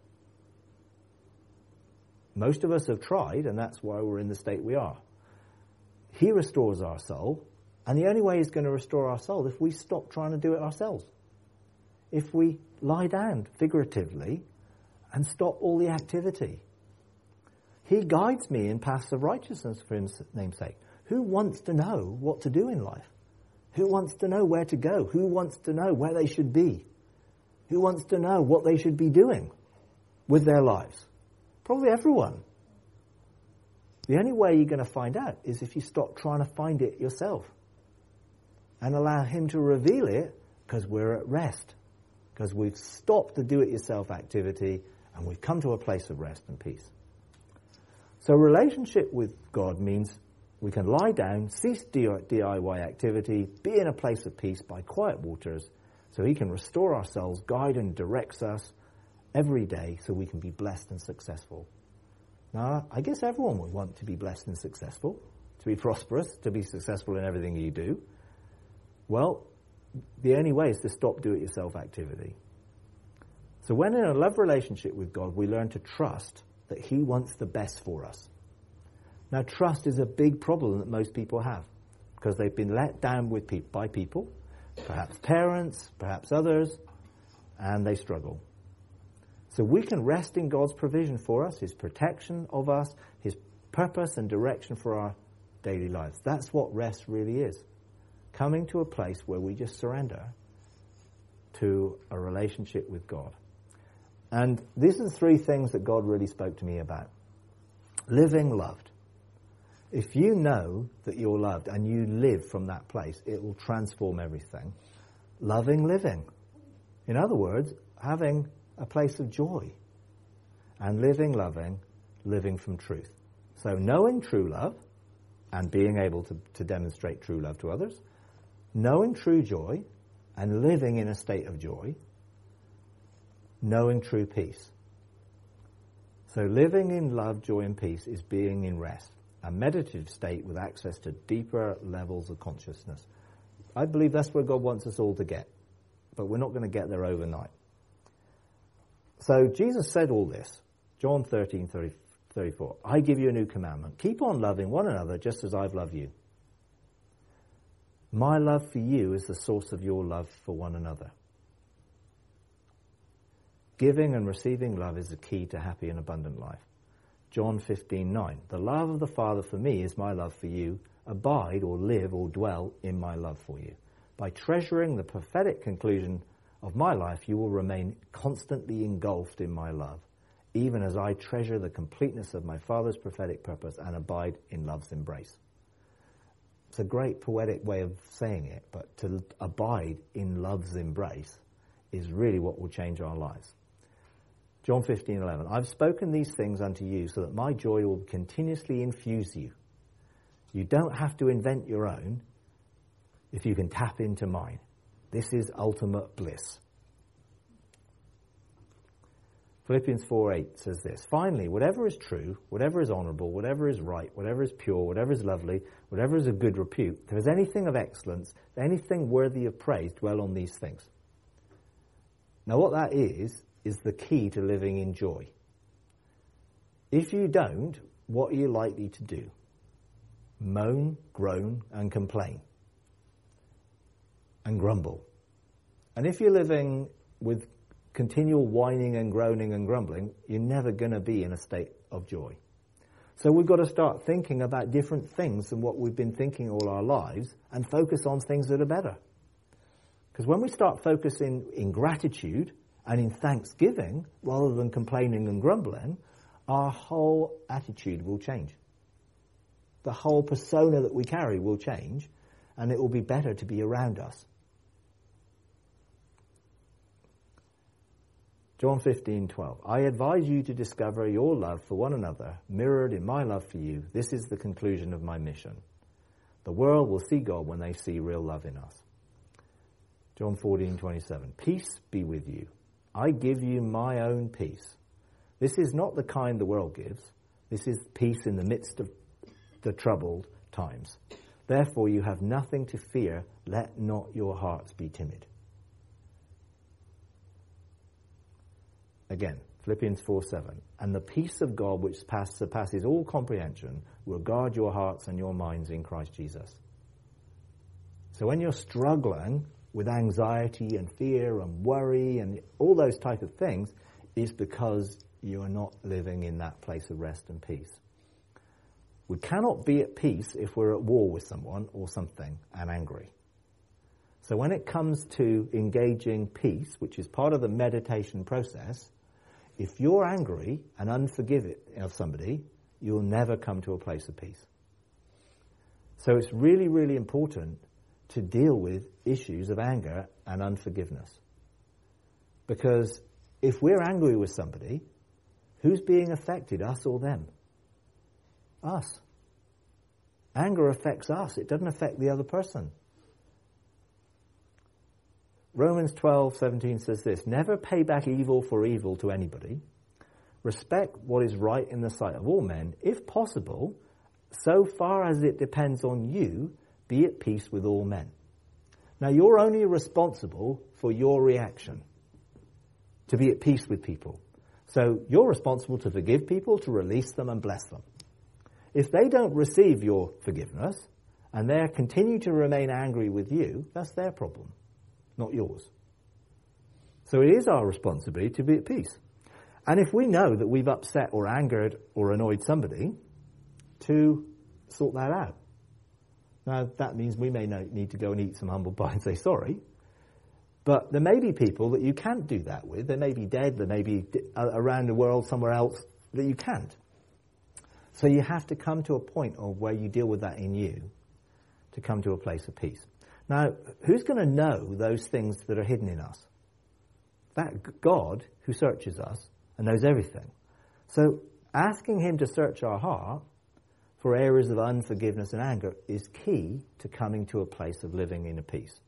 Most of us have tried, and that's why we're in the state we are. He restores our soul, and the only way he's going to restore our soul is if we stop trying to do it ourselves. If we lie down, figuratively, and stop all the activity. He guides me in paths of righteousness for his name's sake. Who wants to know what to do in life? Who wants to know where to go? Who wants to know where they should be? Who wants to know what they should be doing with their lives? Probably everyone. The only way you're going to find out is if you stop trying to find it yourself and allow him to reveal it, because we're at rest. Because we've stopped the do-it-yourself activity and we've come to a place of rest and peace. So relationship with God means we can lie down, cease DIY activity, be in a place of peace by quiet waters, so he can restore our souls, guide and directs us every day so we can be blessed and successful. Now, I guess everyone would want to be blessed and successful, to be prosperous, to be successful in everything you do. Well, the only way is to stop do-it-yourself activity. So when in a love relationship with God, we learn to trust that he wants the best for us. Now, trust is a big problem that most people have because they've been let down by people, perhaps parents, perhaps others, and they struggle. So we can rest in God's provision for us, his protection of us, his purpose and direction for our daily lives. That's what rest really is. Coming to a place where we just surrender to a relationship with God. And these are the three things that God really spoke to me about. Living loved. If you know that you're loved and you live from that place, it will transform everything. Loving living. In other words, having a place of joy. And living loving, living from truth. So knowing true love, and being able to demonstrate true love to others, knowing true joy and living in a state of joy, knowing true peace. So living in love, joy, and peace is being in rest, a meditative state with access to deeper levels of consciousness. I believe that's where God wants us all to get, but we're not going to get there overnight. So Jesus said all this, John 13:34, I give you a new commandment. Keep on loving one another just as I've loved you. My love for you is the source of your love for one another. Giving and receiving love is the key to happy and abundant life. John 15:9, the love of the Father for me is my love for you. Abide or live or dwell in my love for you. By treasuring the prophetic conclusion of my life, you will remain constantly engulfed in my love, even as I treasure the completeness of my Father's prophetic purpose and abide in love's embrace. It's a great poetic way of saying it, but to abide in love's embrace is really what will change our lives. John 15:11, I've spoken these things unto you so that my joy will continuously infuse you. You don't have to invent your own if you can tap into mine. This is ultimate bliss. Philippians 4:8 says this, finally, whatever is true, whatever is honorable, whatever is right, whatever is pure, whatever is lovely, whatever is of good repute, if there is anything of excellence, anything worthy of praise, dwell on these things. Now what that is the key to living in joy. If you don't, what are you likely to do? Moan, groan, and complain. And grumble. And if you're living with continual whining and groaning and grumbling, you're never going to be in a state of joy. So we've got to start thinking about different things than what we've been thinking all our lives and focus on things that are better. Because when we start focusing in gratitude and in thanksgiving, rather than complaining and grumbling, our whole attitude will change. The whole persona that we carry will change, and it will be better to be around us. John 15:12. I advise you to discover your love for one another, mirrored in my love for you. This is the conclusion of my mission. The world will see God when they see real love in us. John 14:27. Peace be with you. I give you my own peace. This is not the kind the world gives. This is peace in the midst of the troubled times. Therefore you have nothing to fear. Let not your hearts be timid. Again, Philippians 4:7. And the peace of God which surpasses all comprehension will guard your hearts and your minds in Christ Jesus. So when you're struggling with anxiety and fear and worry and all those type of things, it's because you are not living in that place of rest and peace. We cannot be at peace if we're at war with someone or something and angry. So when it comes to engaging peace, which is part of the meditation process, if you're angry and unforgiving of somebody, you'll never come to a place of peace. So it's really, really important to deal with issues of anger and unforgiveness. Because if we're angry with somebody, who's being affected, us or them? Us. Anger affects us. It doesn't affect the other person. Romans 12:17 says this, never pay back evil for evil to anybody. Respect what is right in the sight of all men. If possible, so far as it depends on you, be at peace with all men. Now you're only responsible for your reaction, to be at peace with people. So you're responsible to forgive people, to release them and bless them. If they don't receive your forgiveness and they continue to remain angry with you, that's their problem, not yours. So it is our responsibility to be at peace. And if we know that we've upset or angered or annoyed somebody, to sort that out. Now, that means we may need to go and eat some humble pie and say sorry. But there may be people that you can't do that with. They may be dead. They may be around the world somewhere else that you can't. So you have to come to a point of where you deal with that in you to come to a place of peace. Now, who's going to know those things that are hidden in us? That God who searches us and knows everything. So asking him to search our heart for areas of unforgiveness and anger is key to coming to a place of living in a peace.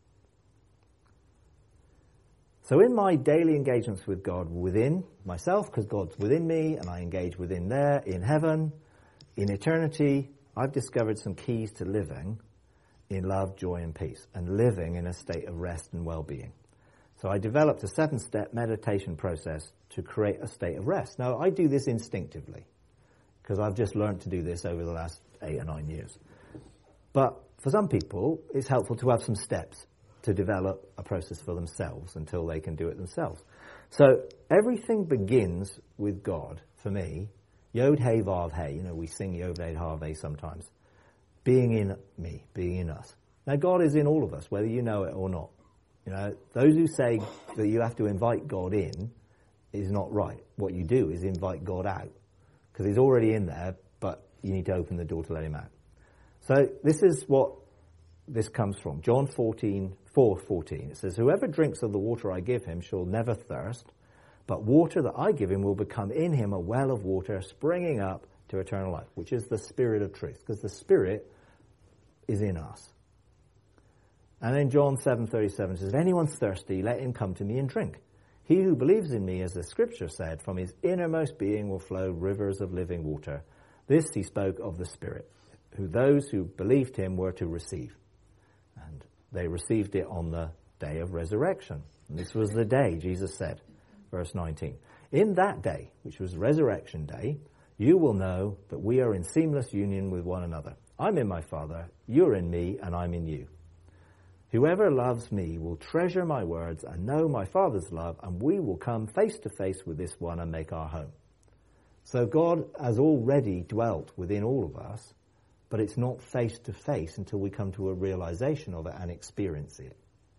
So in my daily engagements with God within myself, because God's within me and I engage within there, in heaven, in eternity, I've discovered some keys to living in love, joy and peace, and living in a state of rest and well-being. So I developed a 7-step meditation process to create a state of rest. Now, I do this instinctively, because I've just learned to do this over the last 8 or 9 years. But for some people, it's helpful to have some steps to develop a process for themselves until they can do it themselves. So everything begins with God, for me. Yod He Vav He, we sing Yod He Vav He sometimes. Being in me, being in us. Now God is in all of us, whether you know it or not. Those who say that you have to invite God in is not right. What you do is invite God out, because he's already in there, but you need to open the door to let him out. So this is what this comes from. John 4:14. It says, whoever drinks of the water I give him shall never thirst, but water that I give him will become in him a well of water springing up to eternal life, which is the Spirit of truth, because the Spirit is in us. And then John 7:37 says, if anyone's thirsty, let him come to me and drink. He who believes in me, as the scripture said, from his innermost being will flow rivers of living water. This he spoke of the Spirit, who those who believed him were to receive. And they received it on the day of resurrection. And this was the day, Jesus said, verse 19. In that day, which was resurrection day, you will know that we are in seamless union with one another. I'm in my Father, you're in me, and I'm in you. Whoever loves me will treasure my words and know my Father's love, and we will come face to face with this one and make our home. So God has already dwelt within all of us, but it's not face to face until we come to a realization of it and experience it.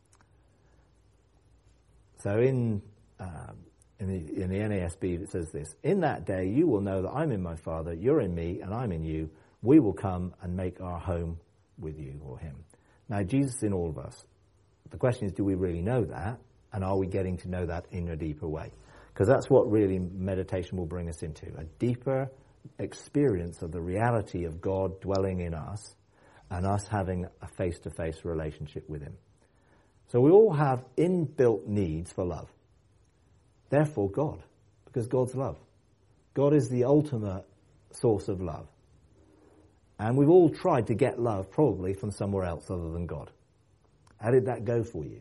So in the NASB it says this, in that day you will know that I'm in my Father, you're in me, and I'm in you. We will come and make our home with you, or him. Now, Jesus is in all of us. The question is, do we really know that? And are we getting to know that in a deeper way? Because that's what really meditation will bring us into, a deeper experience of the reality of God dwelling in us and us having a face-to-face relationship with him. So we all have inbuilt needs for love. Therefore, God, because God's love. God is the ultimate source of love. And we've all tried to get love probably from somewhere else other than God. How did that go for you?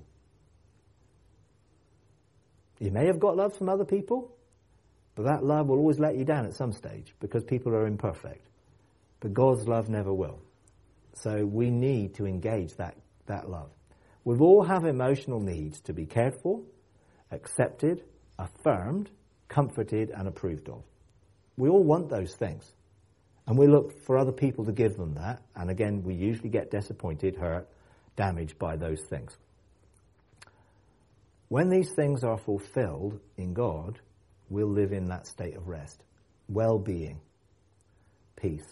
You may have got love from other people, but that love will always let you down at some stage because people are imperfect. But God's love never will. So we need to engage that love. We all have emotional needs to be cared for, accepted, affirmed, comforted, and approved of. We all want those things. And we look for other people to give them that. And again, we usually get disappointed, hurt, damaged by those things. When these things are fulfilled in God, we'll live in that state of rest, well-being, peace.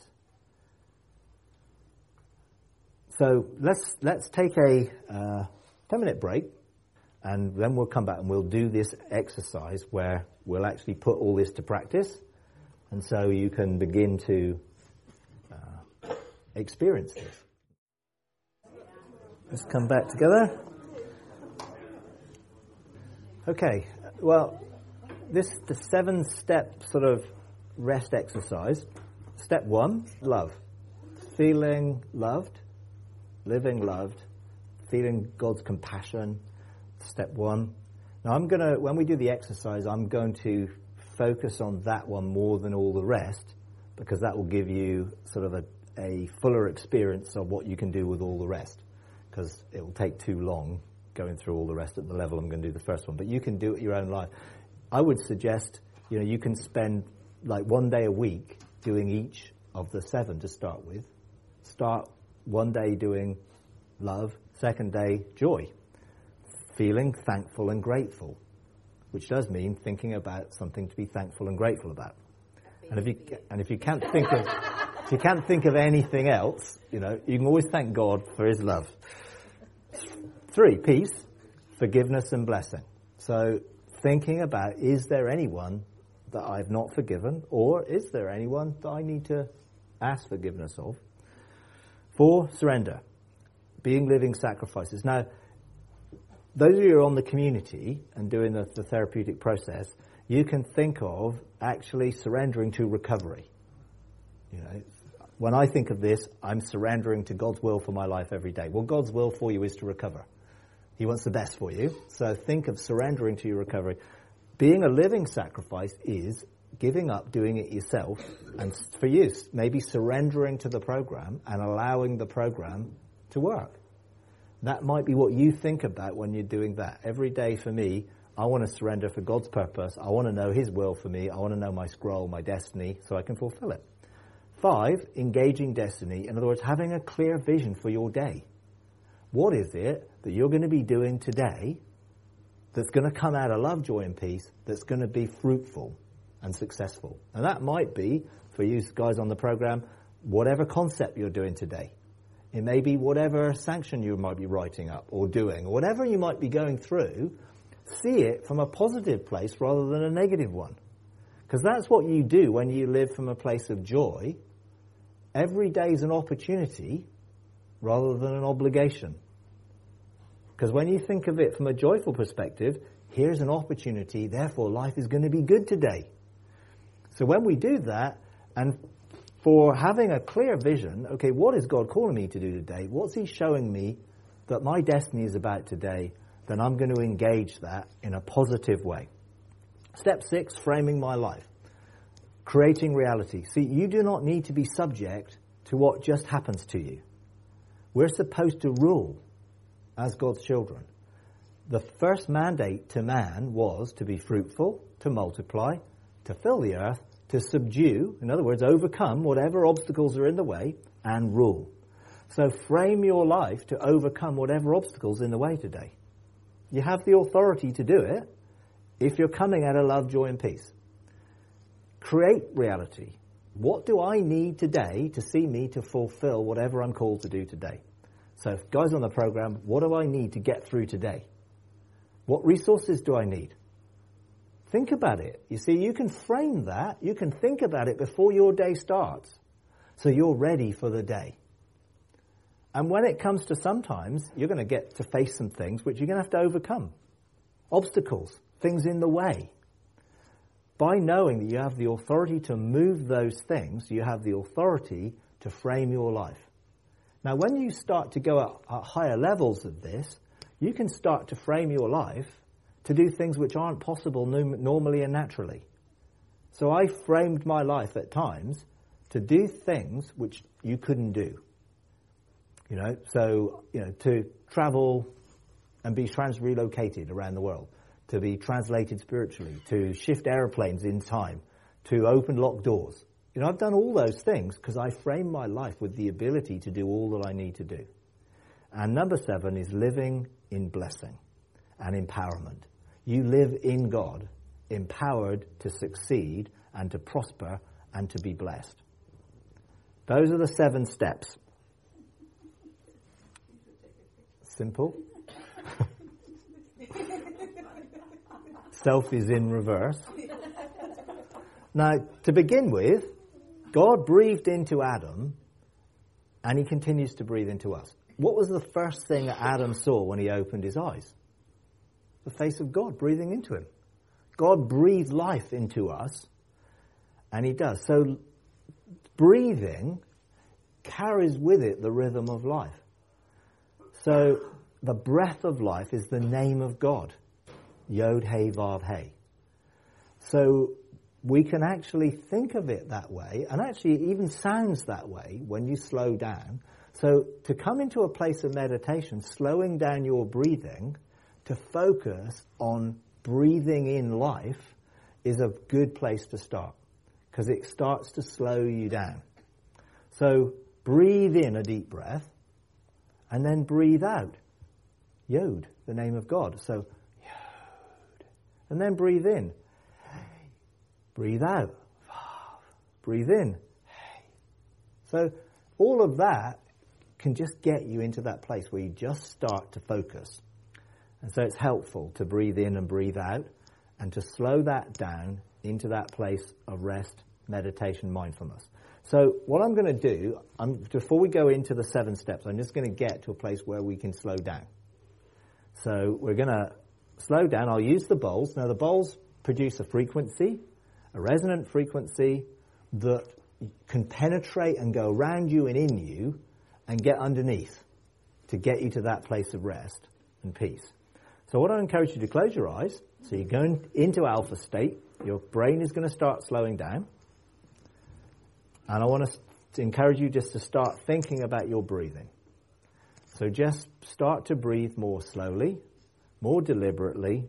So let's take a 10-minute break, and then we'll come back and we'll do this exercise where we'll actually put all this to practice. And so you can begin to experience this. Let's come back together. Okay, well, this is the 7-step sort of rest exercise. Step 1, love. Feeling loved, living loved, feeling God's compassion. Step 1. Now when we do the exercise, I'm going to focus on that one more than all the rest, because that will give you sort of a fuller experience of what you can do with all the rest, because it will take too long going through all the rest at the level I'm going to do the first one. But you can do it your own life. I would suggest, you can spend like one day a week doing each of the 7 to start with. Start one day doing love, second day joy, feeling thankful and grateful, which does mean thinking about something to be thankful and grateful about. And if you can't think of anything else, you can always thank God for his love. 3, peace, forgiveness and blessing. So thinking about, is there anyone that I've not forgiven, or is there anyone that I need to ask forgiveness of. 4, surrender, being living sacrifices. Now, those of you who are on the community and doing the therapeutic process, you can think of actually surrendering to recovery. You know, when I think of this, I'm surrendering to God's will for my life every day. Well, God's will for you is to recover. He wants the best for you. So think of surrendering to your recovery. Being a living sacrifice is giving up doing it yourself, and for you, maybe surrendering to the program and allowing the program to work. That might be what you think about when you're doing that. Every day for me, I want to surrender for God's purpose. I want to know His will for me. I want to know my scroll, my destiny, so I can fulfill it. 5, engaging destiny. In other words, having a clear vision for your day. What is it that you're going to be doing today that's going to come out of love, joy, and peace, that's going to be fruitful and successful? And that might be, for you guys on the program, whatever concept you're doing today. It may be whatever sanction you might be writing up or doing, or whatever you might be going through, see it from a positive place rather than a negative one. Because that's what you do when you live from a place of joy. Every day is an opportunity rather than an obligation. Because when you think of it from a joyful perspective, here's an opportunity, therefore life is going to be good today. So when we do that, and for having a clear vision, okay, what is God calling me to do today? What's He showing me that my destiny is about today? Then I'm going to engage that in a positive way. Step 6, framing my life. Creating reality. See, you do not need to be subject to what just happens to you. We're supposed to rule as God's children. The first mandate to man was to be fruitful, to multiply, to fill the earth, to subdue, in other words, overcome whatever obstacles are in the way, and rule. So frame your life to overcome whatever obstacles in the way today. You have the authority to do it if you're coming out of love, joy, and peace. Create reality. What do I need today to see me to fulfill whatever I'm called to do today? So, guys on the program, what do I need to get through today? What resources do I need? Think about it. You see, you can frame that. You can think about it before your day starts. So you're ready for the day. And when it comes to sometimes, you're going to get to face some things which you're going to have to overcome. Obstacles, things in the way. By knowing that you have the authority to move those things, you have the authority to frame your life. Now, when you start to go at higher levels of this, you can start to frame your life to do things which aren't possible normally and naturally. So I framed my life at times to do things which you couldn't do. To travel and be relocated around the world, to be translated spiritually, to shift airplanes in time, to open locked doors. I've done all those things because I framed my life with the ability to do all that I need to do. And number 7 is living in blessing and empowerment. You live in God, empowered to succeed and to prosper and to be blessed. Those are the 7 steps. Simple. Self is in reverse. Now, to begin with, God breathed into Adam, and He continues to breathe into us. What was the first thing that Adam saw when he opened his eyes? The face of God breathing into him. God breathed life into us, and He does. So breathing carries with it the rhythm of life. So the breath of life is the name of God. Yod, He, Vav, He. So we can actually think of it that way, and actually it even sounds that way when you slow down. So to come into a place of meditation, slowing down your breathing to focus on breathing in life is a good place to start, because it starts to slow you down. So breathe in a deep breath, and then breathe out. Yod, the name of God. So Yod. And then breathe in. Breathe out. Breathe in. So all of that can just get you into that place where you just start to focus. And so it's helpful to breathe in and breathe out, and to slow that down into that place of rest, meditation, mindfulness. So what I'm going to do, before we go into the 7 steps, I'm just going to get to a place where we can slow down. So we're going to slow down. I'll use the bowls. Now the bowls produce a frequency, a resonant frequency that can penetrate and go around you and in you and get underneath to get you to that place of rest and peace. So what I encourage you to close your eyes. So you're going into alpha state. Your brain is going to start slowing down. And I want to encourage you just to start thinking about your breathing. So just start to breathe more slowly, more deliberately,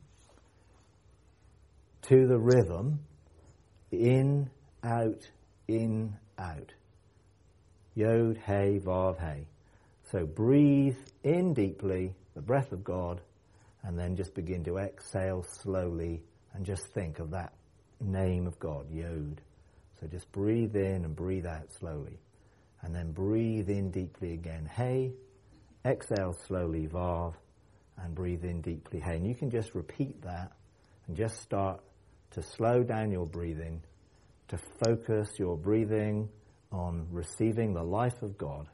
to the rhythm, in, out, in, out. Yod, Hey, Vav, Hey. So breathe in deeply, the breath of God, and then just begin to exhale slowly and just think of that name of God, Yod. So just breathe in and breathe out slowly. And then breathe in deeply again, Hey. Exhale slowly, Vav, and breathe in deeply, Hey. And you can just repeat that and just start to slow down your breathing, to focus your breathing on receiving the life of God.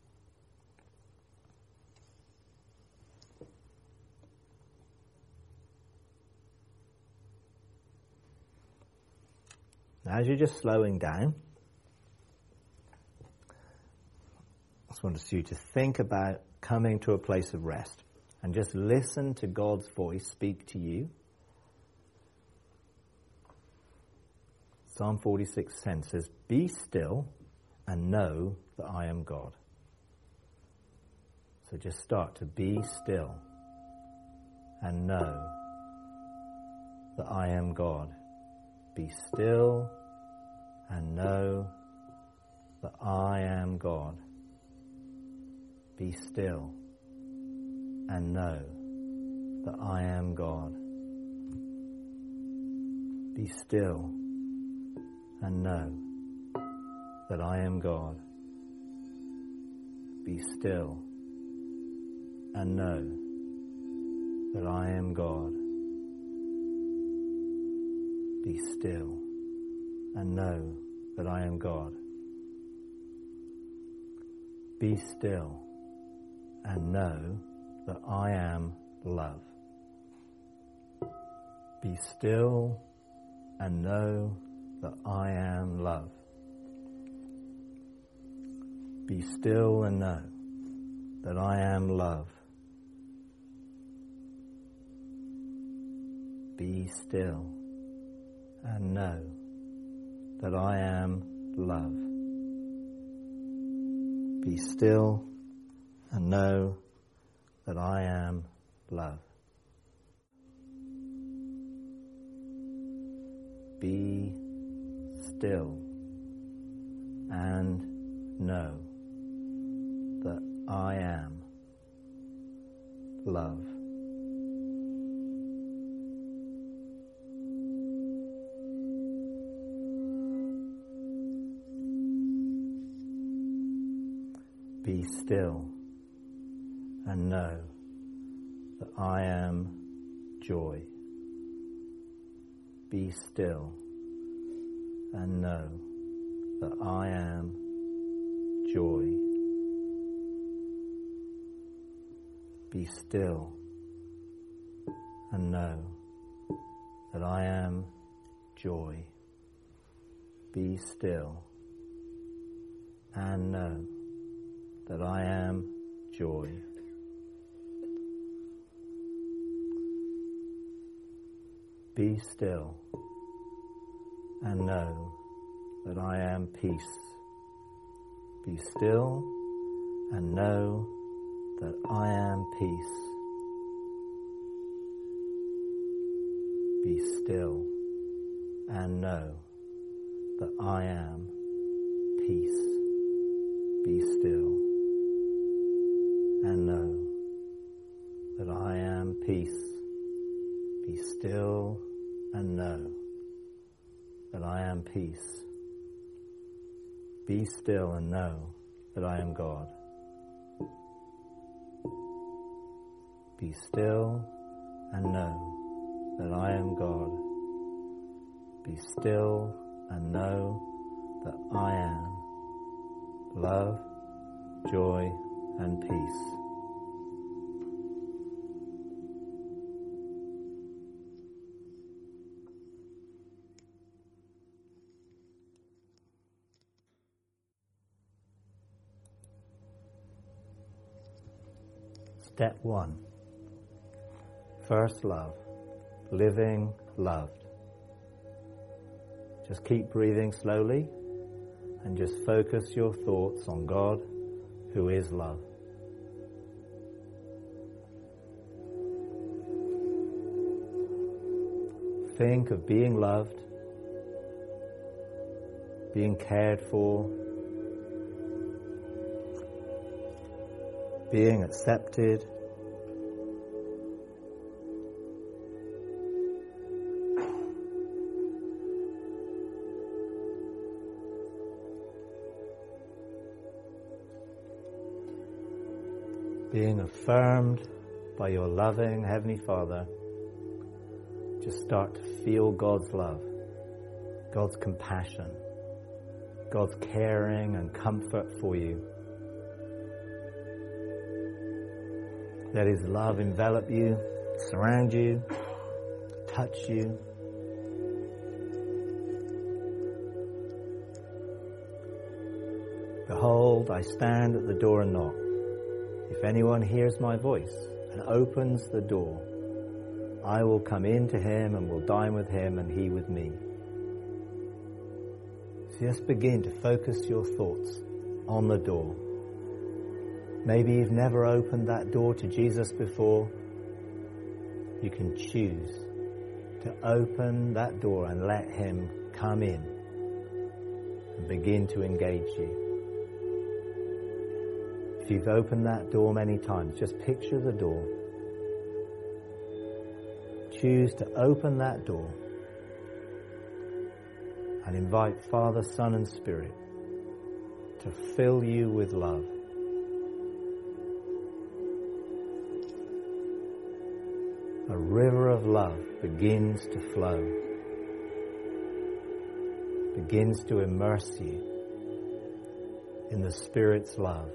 Now, as you're just slowing down, I just want you to think about coming to a place of rest and just listen to God's voice speak to you. Psalm 46:10 says, "Be still and know that I am God." So just start to be still and know that I am God. Be still and know that I am God. Be still and know that I am God. Be still and know that I am God. Be still and know that I am God. Be still and know that I am God. Be still and know that I am love. Be still and know that I am love. Be still and know that I am love. Be still and know that I am love. Be still and know that I am love. Be still and know that I am love. Be still and know that I am joy. Be still and know that I am joy. Be still and know that I am joy. Be still and know that I am joy. Be still and know that I am peace. Be still and know that I am peace. Be still and know that I am peace. Be still and know that I am peace. Be still and know that I am peace. Be still and know that I am God. Be still and know that I am God. Be still and know that I am love, joy, and peace. Step 1. First love. Living loved. Just keep breathing slowly and just focus your thoughts on God, who is love. Think of being loved, being cared for, being accepted, being affirmed by your loving Heavenly Father. Just start to feel God's love, God's compassion, God's caring and comfort for you. Let His love envelop you, surround you, touch you. Behold, I stand at the door and knock. If anyone hears my voice and opens the door, I will come in to him and will dine with him and he with me. So just begin to focus your thoughts on the door. Maybe you've never opened that door to Jesus before. You can choose to open that door and let Him come in and begin to engage you. If you've opened that door many times, just picture the door. Choose to open that door and invite Father, Son, and Spirit to fill you with love. A river of love begins to flow, begins to immerse you in the Spirit's love.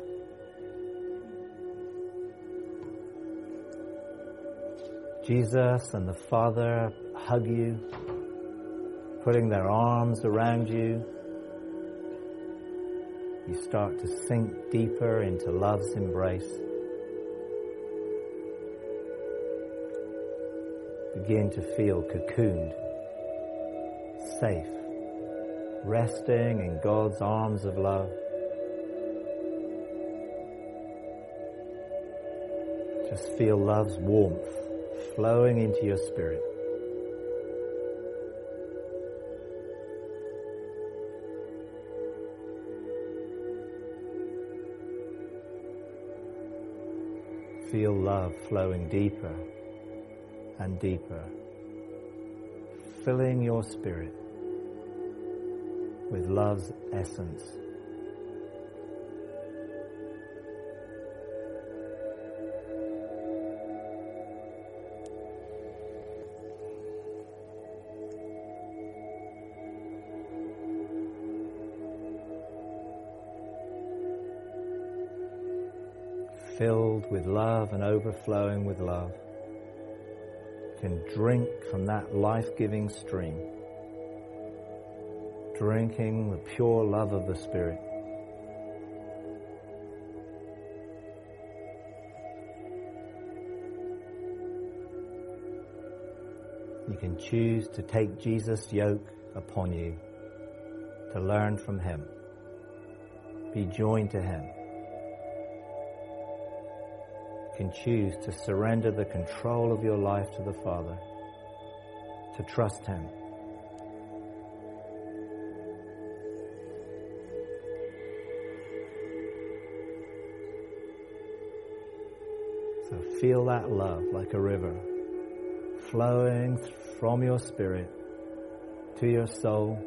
Jesus and the Father hug you, putting their arms around you. You start to sink deeper into love's embrace. Begin to feel cocooned, safe, resting in God's arms of love. Just feel love's warmth flowing into your spirit. Feel love flowing deeper and deeper, filling your spirit with love's essence. Filled with love and overflowing with love. You can drink from that life-giving stream, drinking the pure love of the Spirit. You can choose to take Jesus' yoke upon you, to learn from Him, be joined to Him. You can choose to surrender the control of your life to the Father, to trust Him. So feel that love like a river flowing from your spirit to your soul,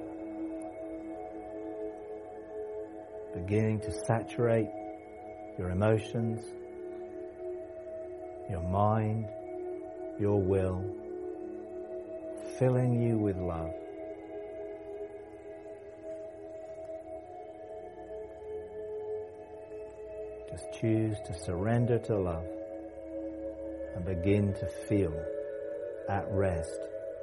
beginning to saturate your emotions, your mind, your will, filling you with love. Just choose to surrender to love and begin to feel at rest.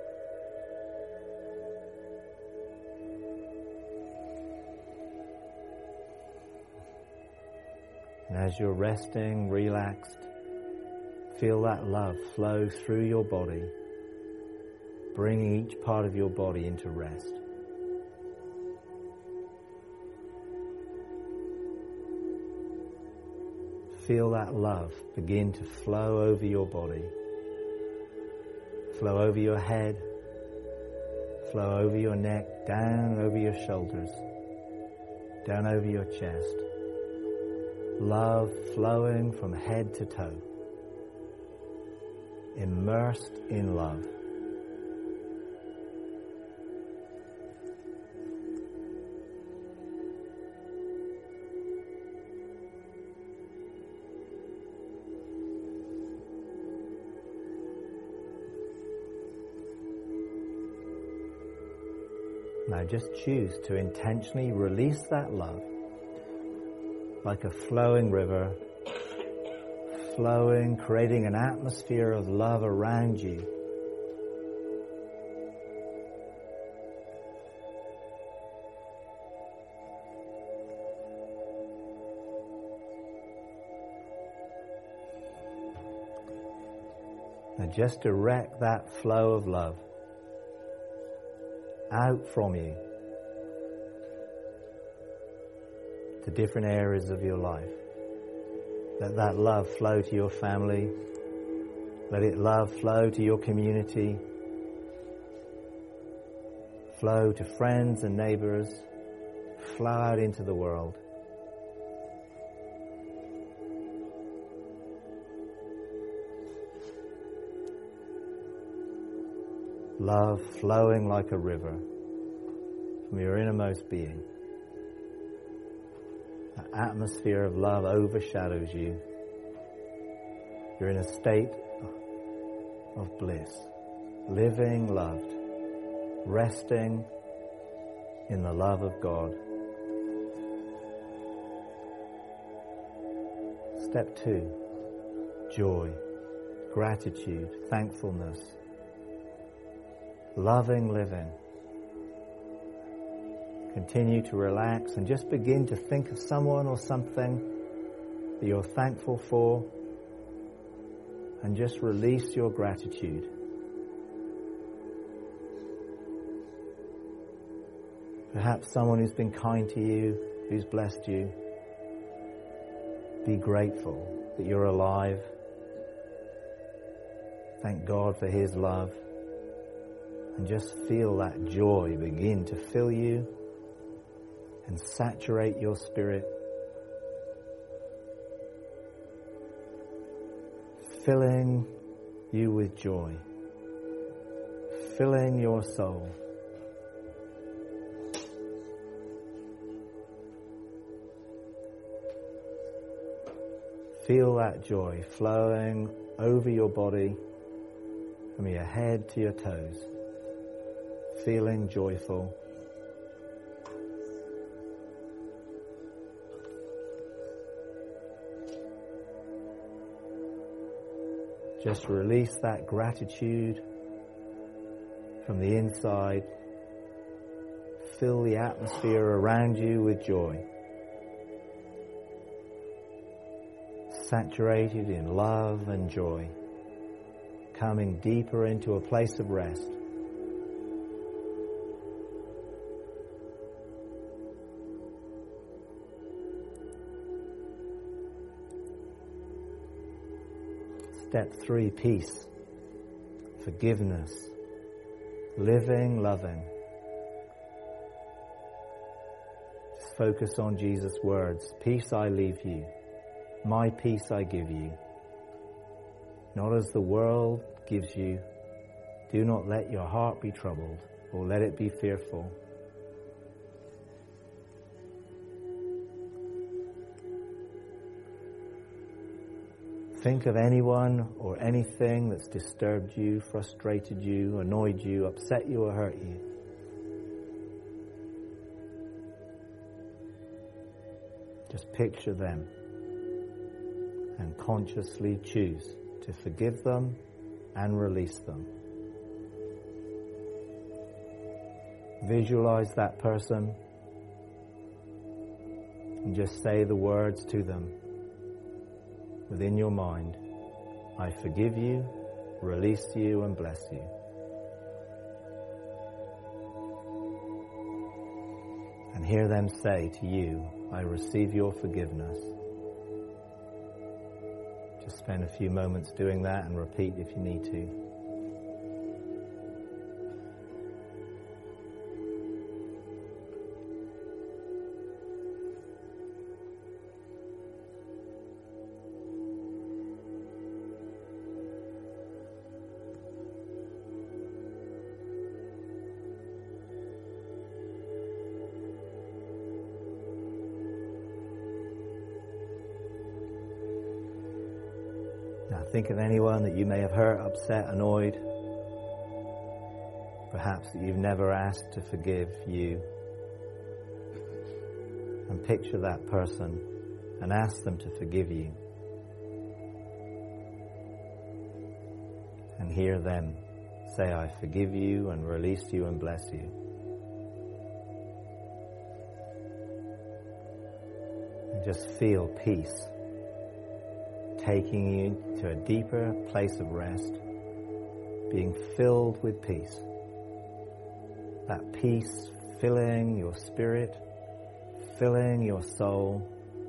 And as you're resting, relaxed, feel that love flow through your body, bringing each part of your body into rest. Feel that love begin to flow over your body, flow over your head, flow over your neck, down over your shoulders, down over your chest. Love flowing from head to toe, immersed in love. Now just choose to intentionally release that love like a flowing river, flowing, creating an atmosphere of love around you. Now just direct that flow of love out from you to different areas of your life. Let that love flow to your family. Let it love flow to your community. Flow to friends and neighbors. Flow out into the world. Love flowing like a river from your innermost being. That atmosphere of love overshadows you. You're in a state of bliss, living loved, resting in the love of God. Step 2, joy, gratitude, thankfulness, loving living. Continue to relax and just begin to think of someone or something that you're thankful for, and just release your gratitude. Perhaps someone who's been kind to you, who's blessed you. Be grateful that you're alive. Thank God for His love. And just feel that joy begin to fill you and saturate your spirit, filling you with joy, filling your soul. Feel that joy flowing over your body from your head to your toes. Feeling joyful. Just release that gratitude from the inside. Fill the atmosphere around you with joy. Saturated in love and joy. Coming deeper into a place of rest. Step 3, peace, forgiveness, living, loving. Just focus on Jesus' words. Peace I leave you, my peace I give you. Not as the world gives you. Do not let your heart be troubled, or let it be fearful. Think of anyone or anything that's disturbed you, frustrated you, annoyed you, upset you, or hurt you. Just picture them and consciously choose to forgive them and release them. Visualize that person and just say the words to them within your mind. I forgive you, release you, and bless you. And hear them say to you, I receive your forgiveness. Just spend a few moments doing that and repeat if you need to. Now think of anyone that you may have hurt, upset, annoyed, perhaps that you've never asked to forgive you. And picture that person and ask them to forgive you. And hear them say, I forgive you and release you and bless you. And just feel peace taking you to a deeper place of rest, being filled with peace. That peace filling your spirit, filling your soul,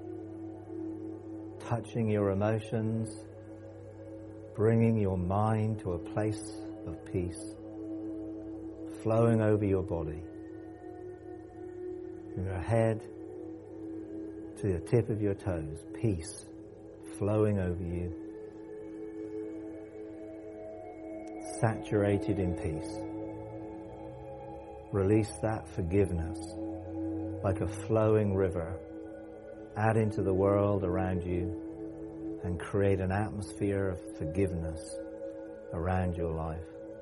touching your emotions, bringing your mind to a place of peace, flowing over your body, from your head to the tip of your toes, peace flowing over you, saturated in peace. Release that forgiveness like a flowing river out into the world around you and create an atmosphere of forgiveness around your life.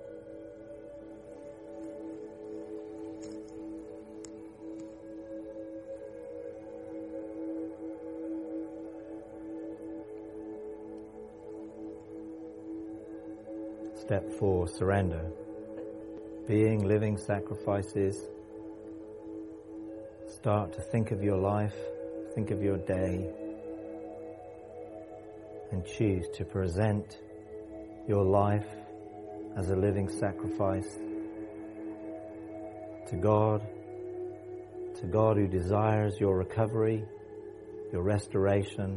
Step 4, surrender. Being living sacrifices. Start to think of your life, think of your day, and choose to present your life as a living sacrifice to God who desires your recovery, your restoration.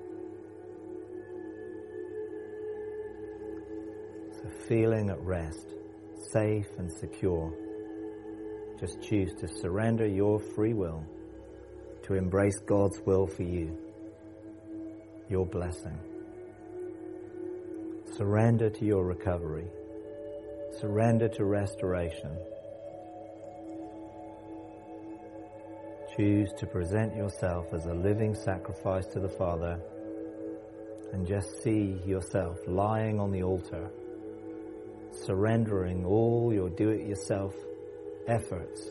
So feeling at rest, safe and secure. Just choose to surrender your free will to embrace God's will for you, your blessing. Surrender to your recovery. Surrender to restoration. Choose to present yourself as a living sacrifice to the Father and just see yourself lying on the altar, surrendering all your do-it-yourself efforts.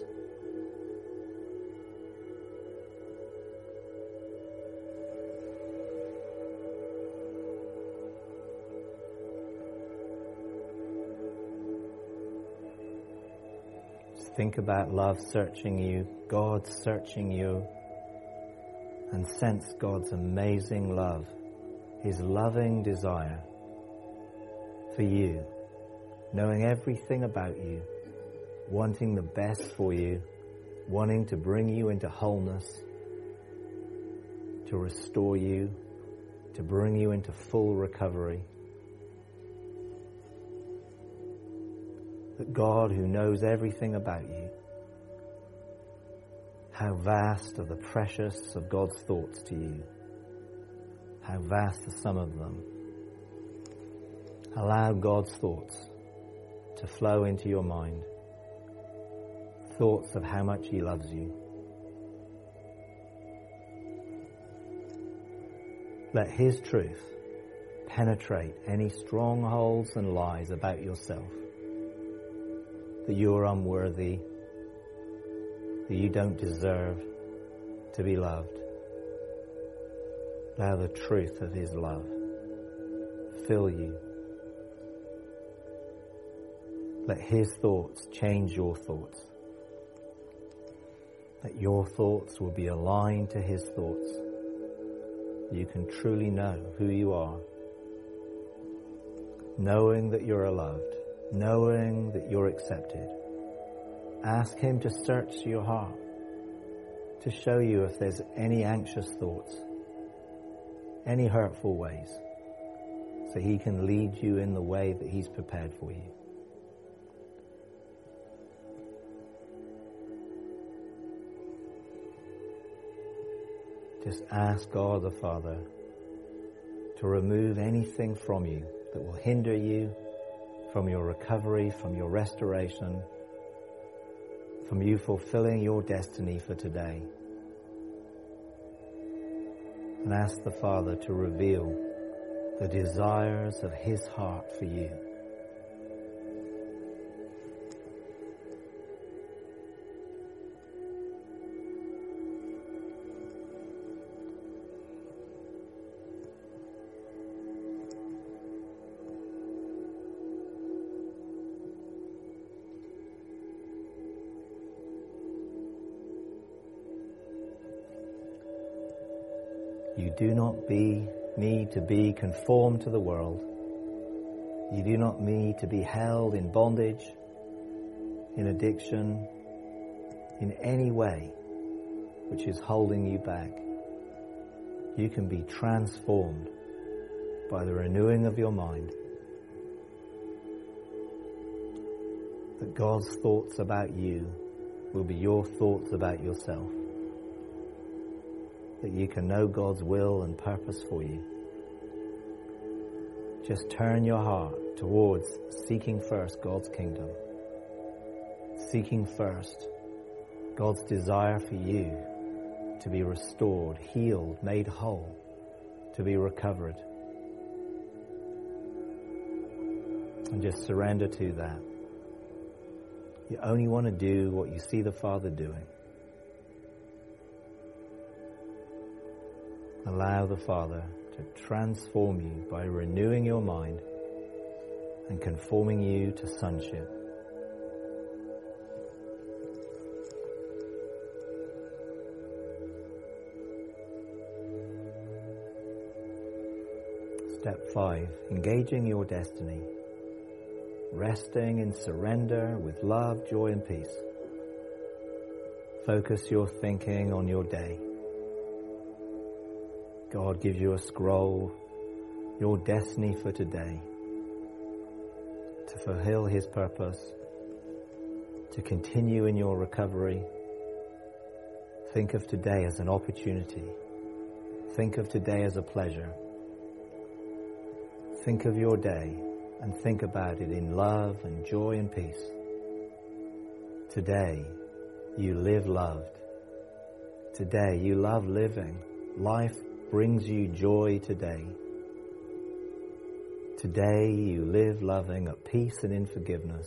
Just think about love searching you, God searching you, and sense God's amazing love, His loving desire for you, knowing everything about you, wanting the best for you, wanting to bring you into wholeness, to restore you, to bring you into full recovery. That God, who knows everything about you, how vast are the precious of God's thoughts to you, how vast are some of them. Allow God's thoughts to flow into your mind. Thoughts of how much He loves you. Let His truth penetrate any strongholds and lies about yourself. That you are unworthy, that you don't deserve to be loved. Allow the truth of his love fill you. Let his thoughts change your thoughts. That your thoughts will be aligned to his thoughts. You can truly know who you are. Knowing that you're loved. Knowing that you're accepted. Ask him to search your heart. To show you if there's any anxious thoughts. Any hurtful ways. So he can lead you in the way that he's prepared for you. Just ask God the Father to remove anything from you that will hinder you from your recovery, from your restoration, from you fulfilling your destiny for today. And ask the Father to reveal the desires of his heart for you. You do not need to be conformed to the world. You do not need to be held in bondage, in addiction, in any way which is holding you back. You can be transformed by the renewing of your mind. That God's thoughts about you will be your thoughts about yourself. That you can know God's will and purpose for you. Just turn your heart towards seeking first God's kingdom. Seeking first God's desire for you to be restored, healed, made whole, to be recovered. And just surrender to that. You only want to do what you see the Father doing. Allow the Father to transform you by renewing your mind and conforming you to sonship. Step 5, engaging your destiny. Resting in surrender with love, joy, and peace. Focus your thinking on your day. God gives you a scroll, your destiny for today, to fulfill his purpose, to continue in your recovery. Think of today as an opportunity. Think of today as a pleasure. Think of your day and think about it in love and joy and peace. Today, you live loved. Today, you love living. Life brings you joy today. Today you live loving at peace and in forgiveness.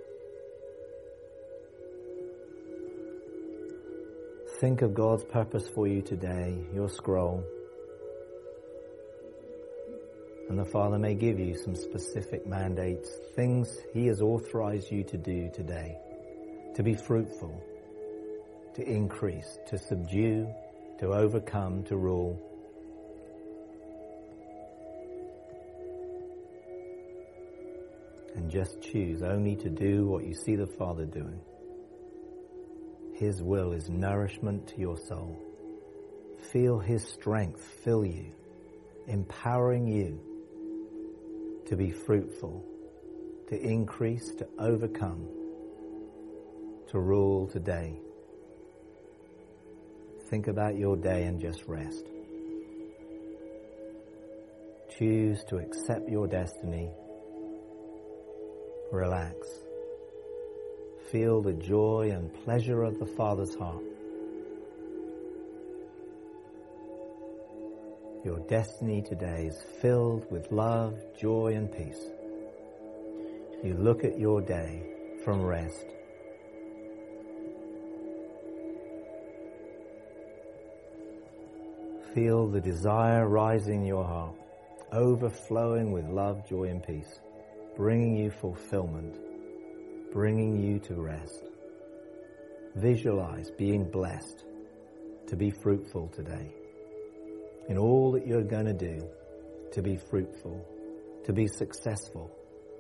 Think of God's purpose for you today, your scroll. And the Father may give you some specific mandates, things he has authorized you to do today. To be fruitful, to increase, to subdue, to overcome, to rule. And just choose only to do what you see the Father doing. His will is nourishment to your soul. Feel his strength fill you, empowering you to be fruitful, to increase, to overcome, to rule today. Think about your day and just rest. Choose to accept your destiny. Relax. Feel the joy and pleasure of the Father's heart. Your destiny today is filled with love, joy, and peace. You look at your day from rest. Feel the desire rising in your heart, overflowing with love, joy, and peace, bringing you fulfillment, bringing you to rest. Visualize being blessed to be fruitful today. In all that you're going to do, to be fruitful, to be successful,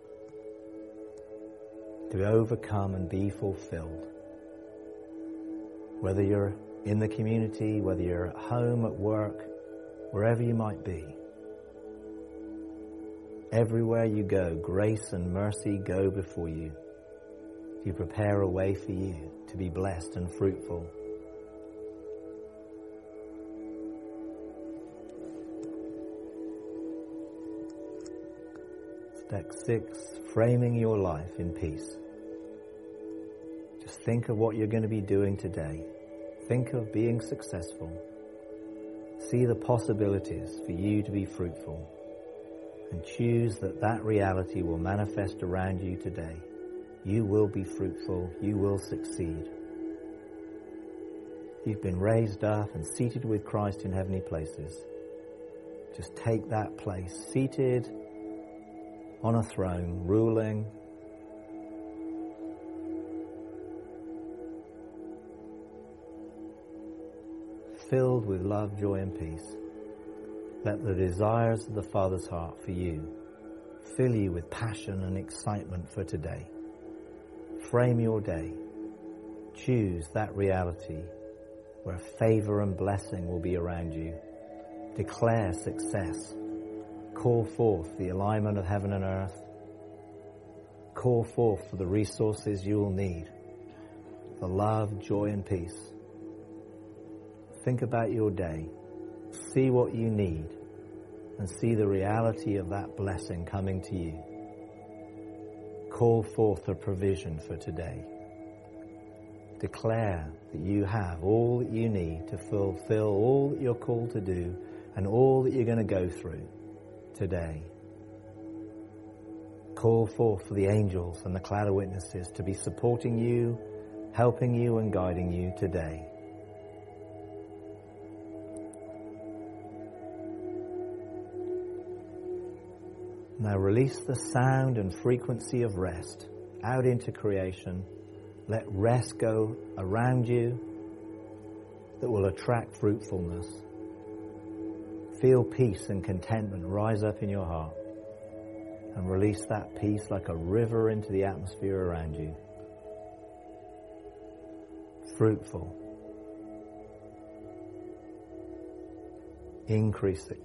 to overcome and be fulfilled. Whether you're in the community, whether you're at home, at work, wherever you might be. Everywhere you go, grace and mercy go before you. You prepare a way for you to be blessed and fruitful. Step 6, framing your life in peace. Just think of what you're going to be doing today. Think of being successful. See the possibilities for you to be fruitful. And choose that reality will manifest around you today. You will be fruitful. You will succeed. You've been raised up and seated with Christ in heavenly places. Just take that place, seated on a throne, ruling. Filled with love, joy, and peace. Let the desires of the Father's heart for you fill you with passion and excitement for today. Frame your day. Choose that reality where favor and blessing will be around you. Declare success. Call forth the alignment of heaven and earth. Call forth for the resources you will need. The love, joy, and peace. Think about your day. See what you need and see the reality of that blessing coming to you. Call forth a provision for today. Declare that you have all that you need to fulfill all that you're called to do and all that you're going to go through today. Call forth for the angels and the cloud of witnesses to be supporting you, helping you and guiding you today. Now release the sound and frequency of rest out into creation. Let rest go around you that will attract fruitfulness. Feel peace and contentment rise up in your heart and release that peace like a river into the atmosphere around you. Fruitful. Increasing.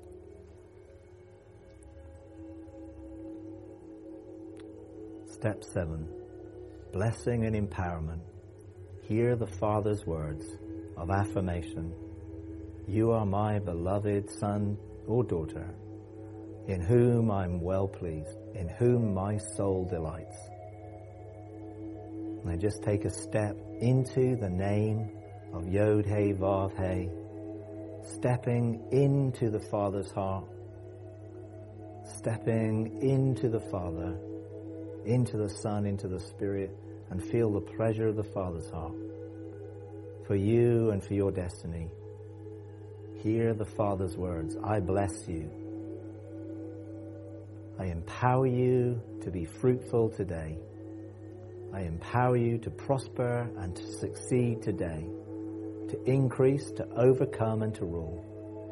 Step 7, blessing and empowerment. Hear the Father's words of affirmation. You are my beloved son or daughter, in whom I'm well pleased, in whom my soul delights. Now just take a step into the name of Yod He Vav He, stepping into the Father's heart, stepping into the Father, into the Son, into the Spirit, and feel the pleasure of the Father's heart for you and for your destiny. Hear the Father's words. I bless you. I empower you to be fruitful today. I empower you to prosper and to succeed today, to increase, to overcome, and to rule.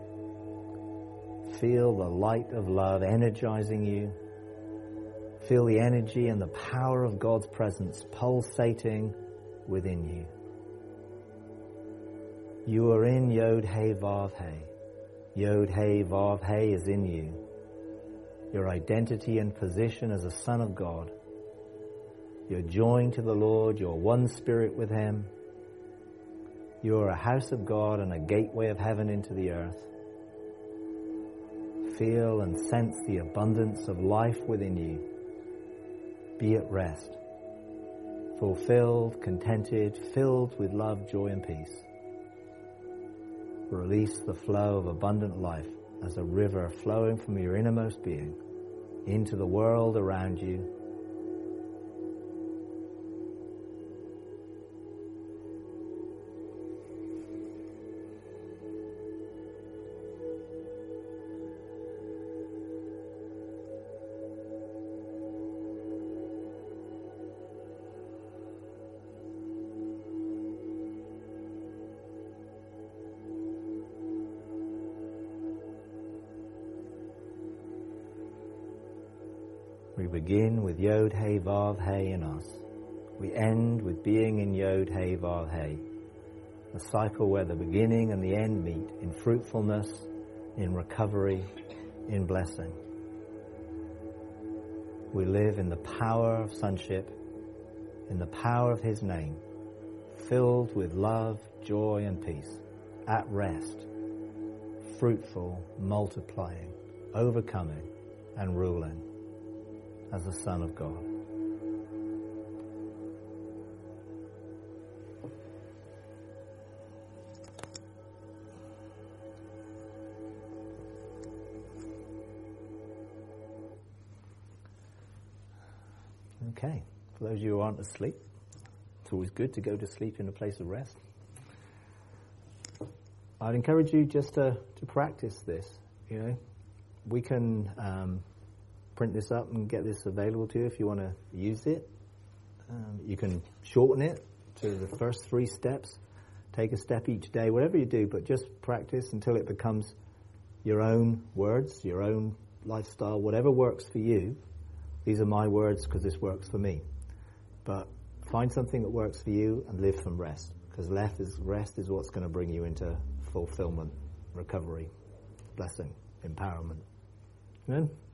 Feel the light of love energizing you. Feel the energy and the power of God's presence pulsating within you. You are in Yod He Vav He. Yod He Vav He is in you. Your identity and position as a son of God. You're joined to the Lord. You're one spirit with Him. You are a house of God and a gateway of heaven into the earth. Feel and sense the abundance of life within you. Be at rest, fulfilled, contented, filled with love, joy, and peace. Release the flow of abundant life as a river flowing from your innermost being into the world around you. We begin with Yod Hey Vav Hey in us. We end with being in Yod Hey Vav Hey. A cycle where the beginning and the end meet in fruitfulness, in recovery, in blessing. We live in the power of sonship, in the power of His name, filled with love, joy and peace, at rest, fruitful, multiplying, overcoming and ruling as the Son of God. Okay, for those of you who aren't asleep, it's always good to go to sleep in a place of rest. I'd encourage you just to practice this. You know, we can print this up and get this available to you if you want to use it. You can shorten it to the first 3 steps. Take a step each day, whatever you do, but just practice until it becomes your own words, your own lifestyle, whatever works for you. These are my words because this works for me. But find something that works for you and live from rest, because rest is what's going to bring you into fulfillment, recovery, blessing, empowerment. Amen?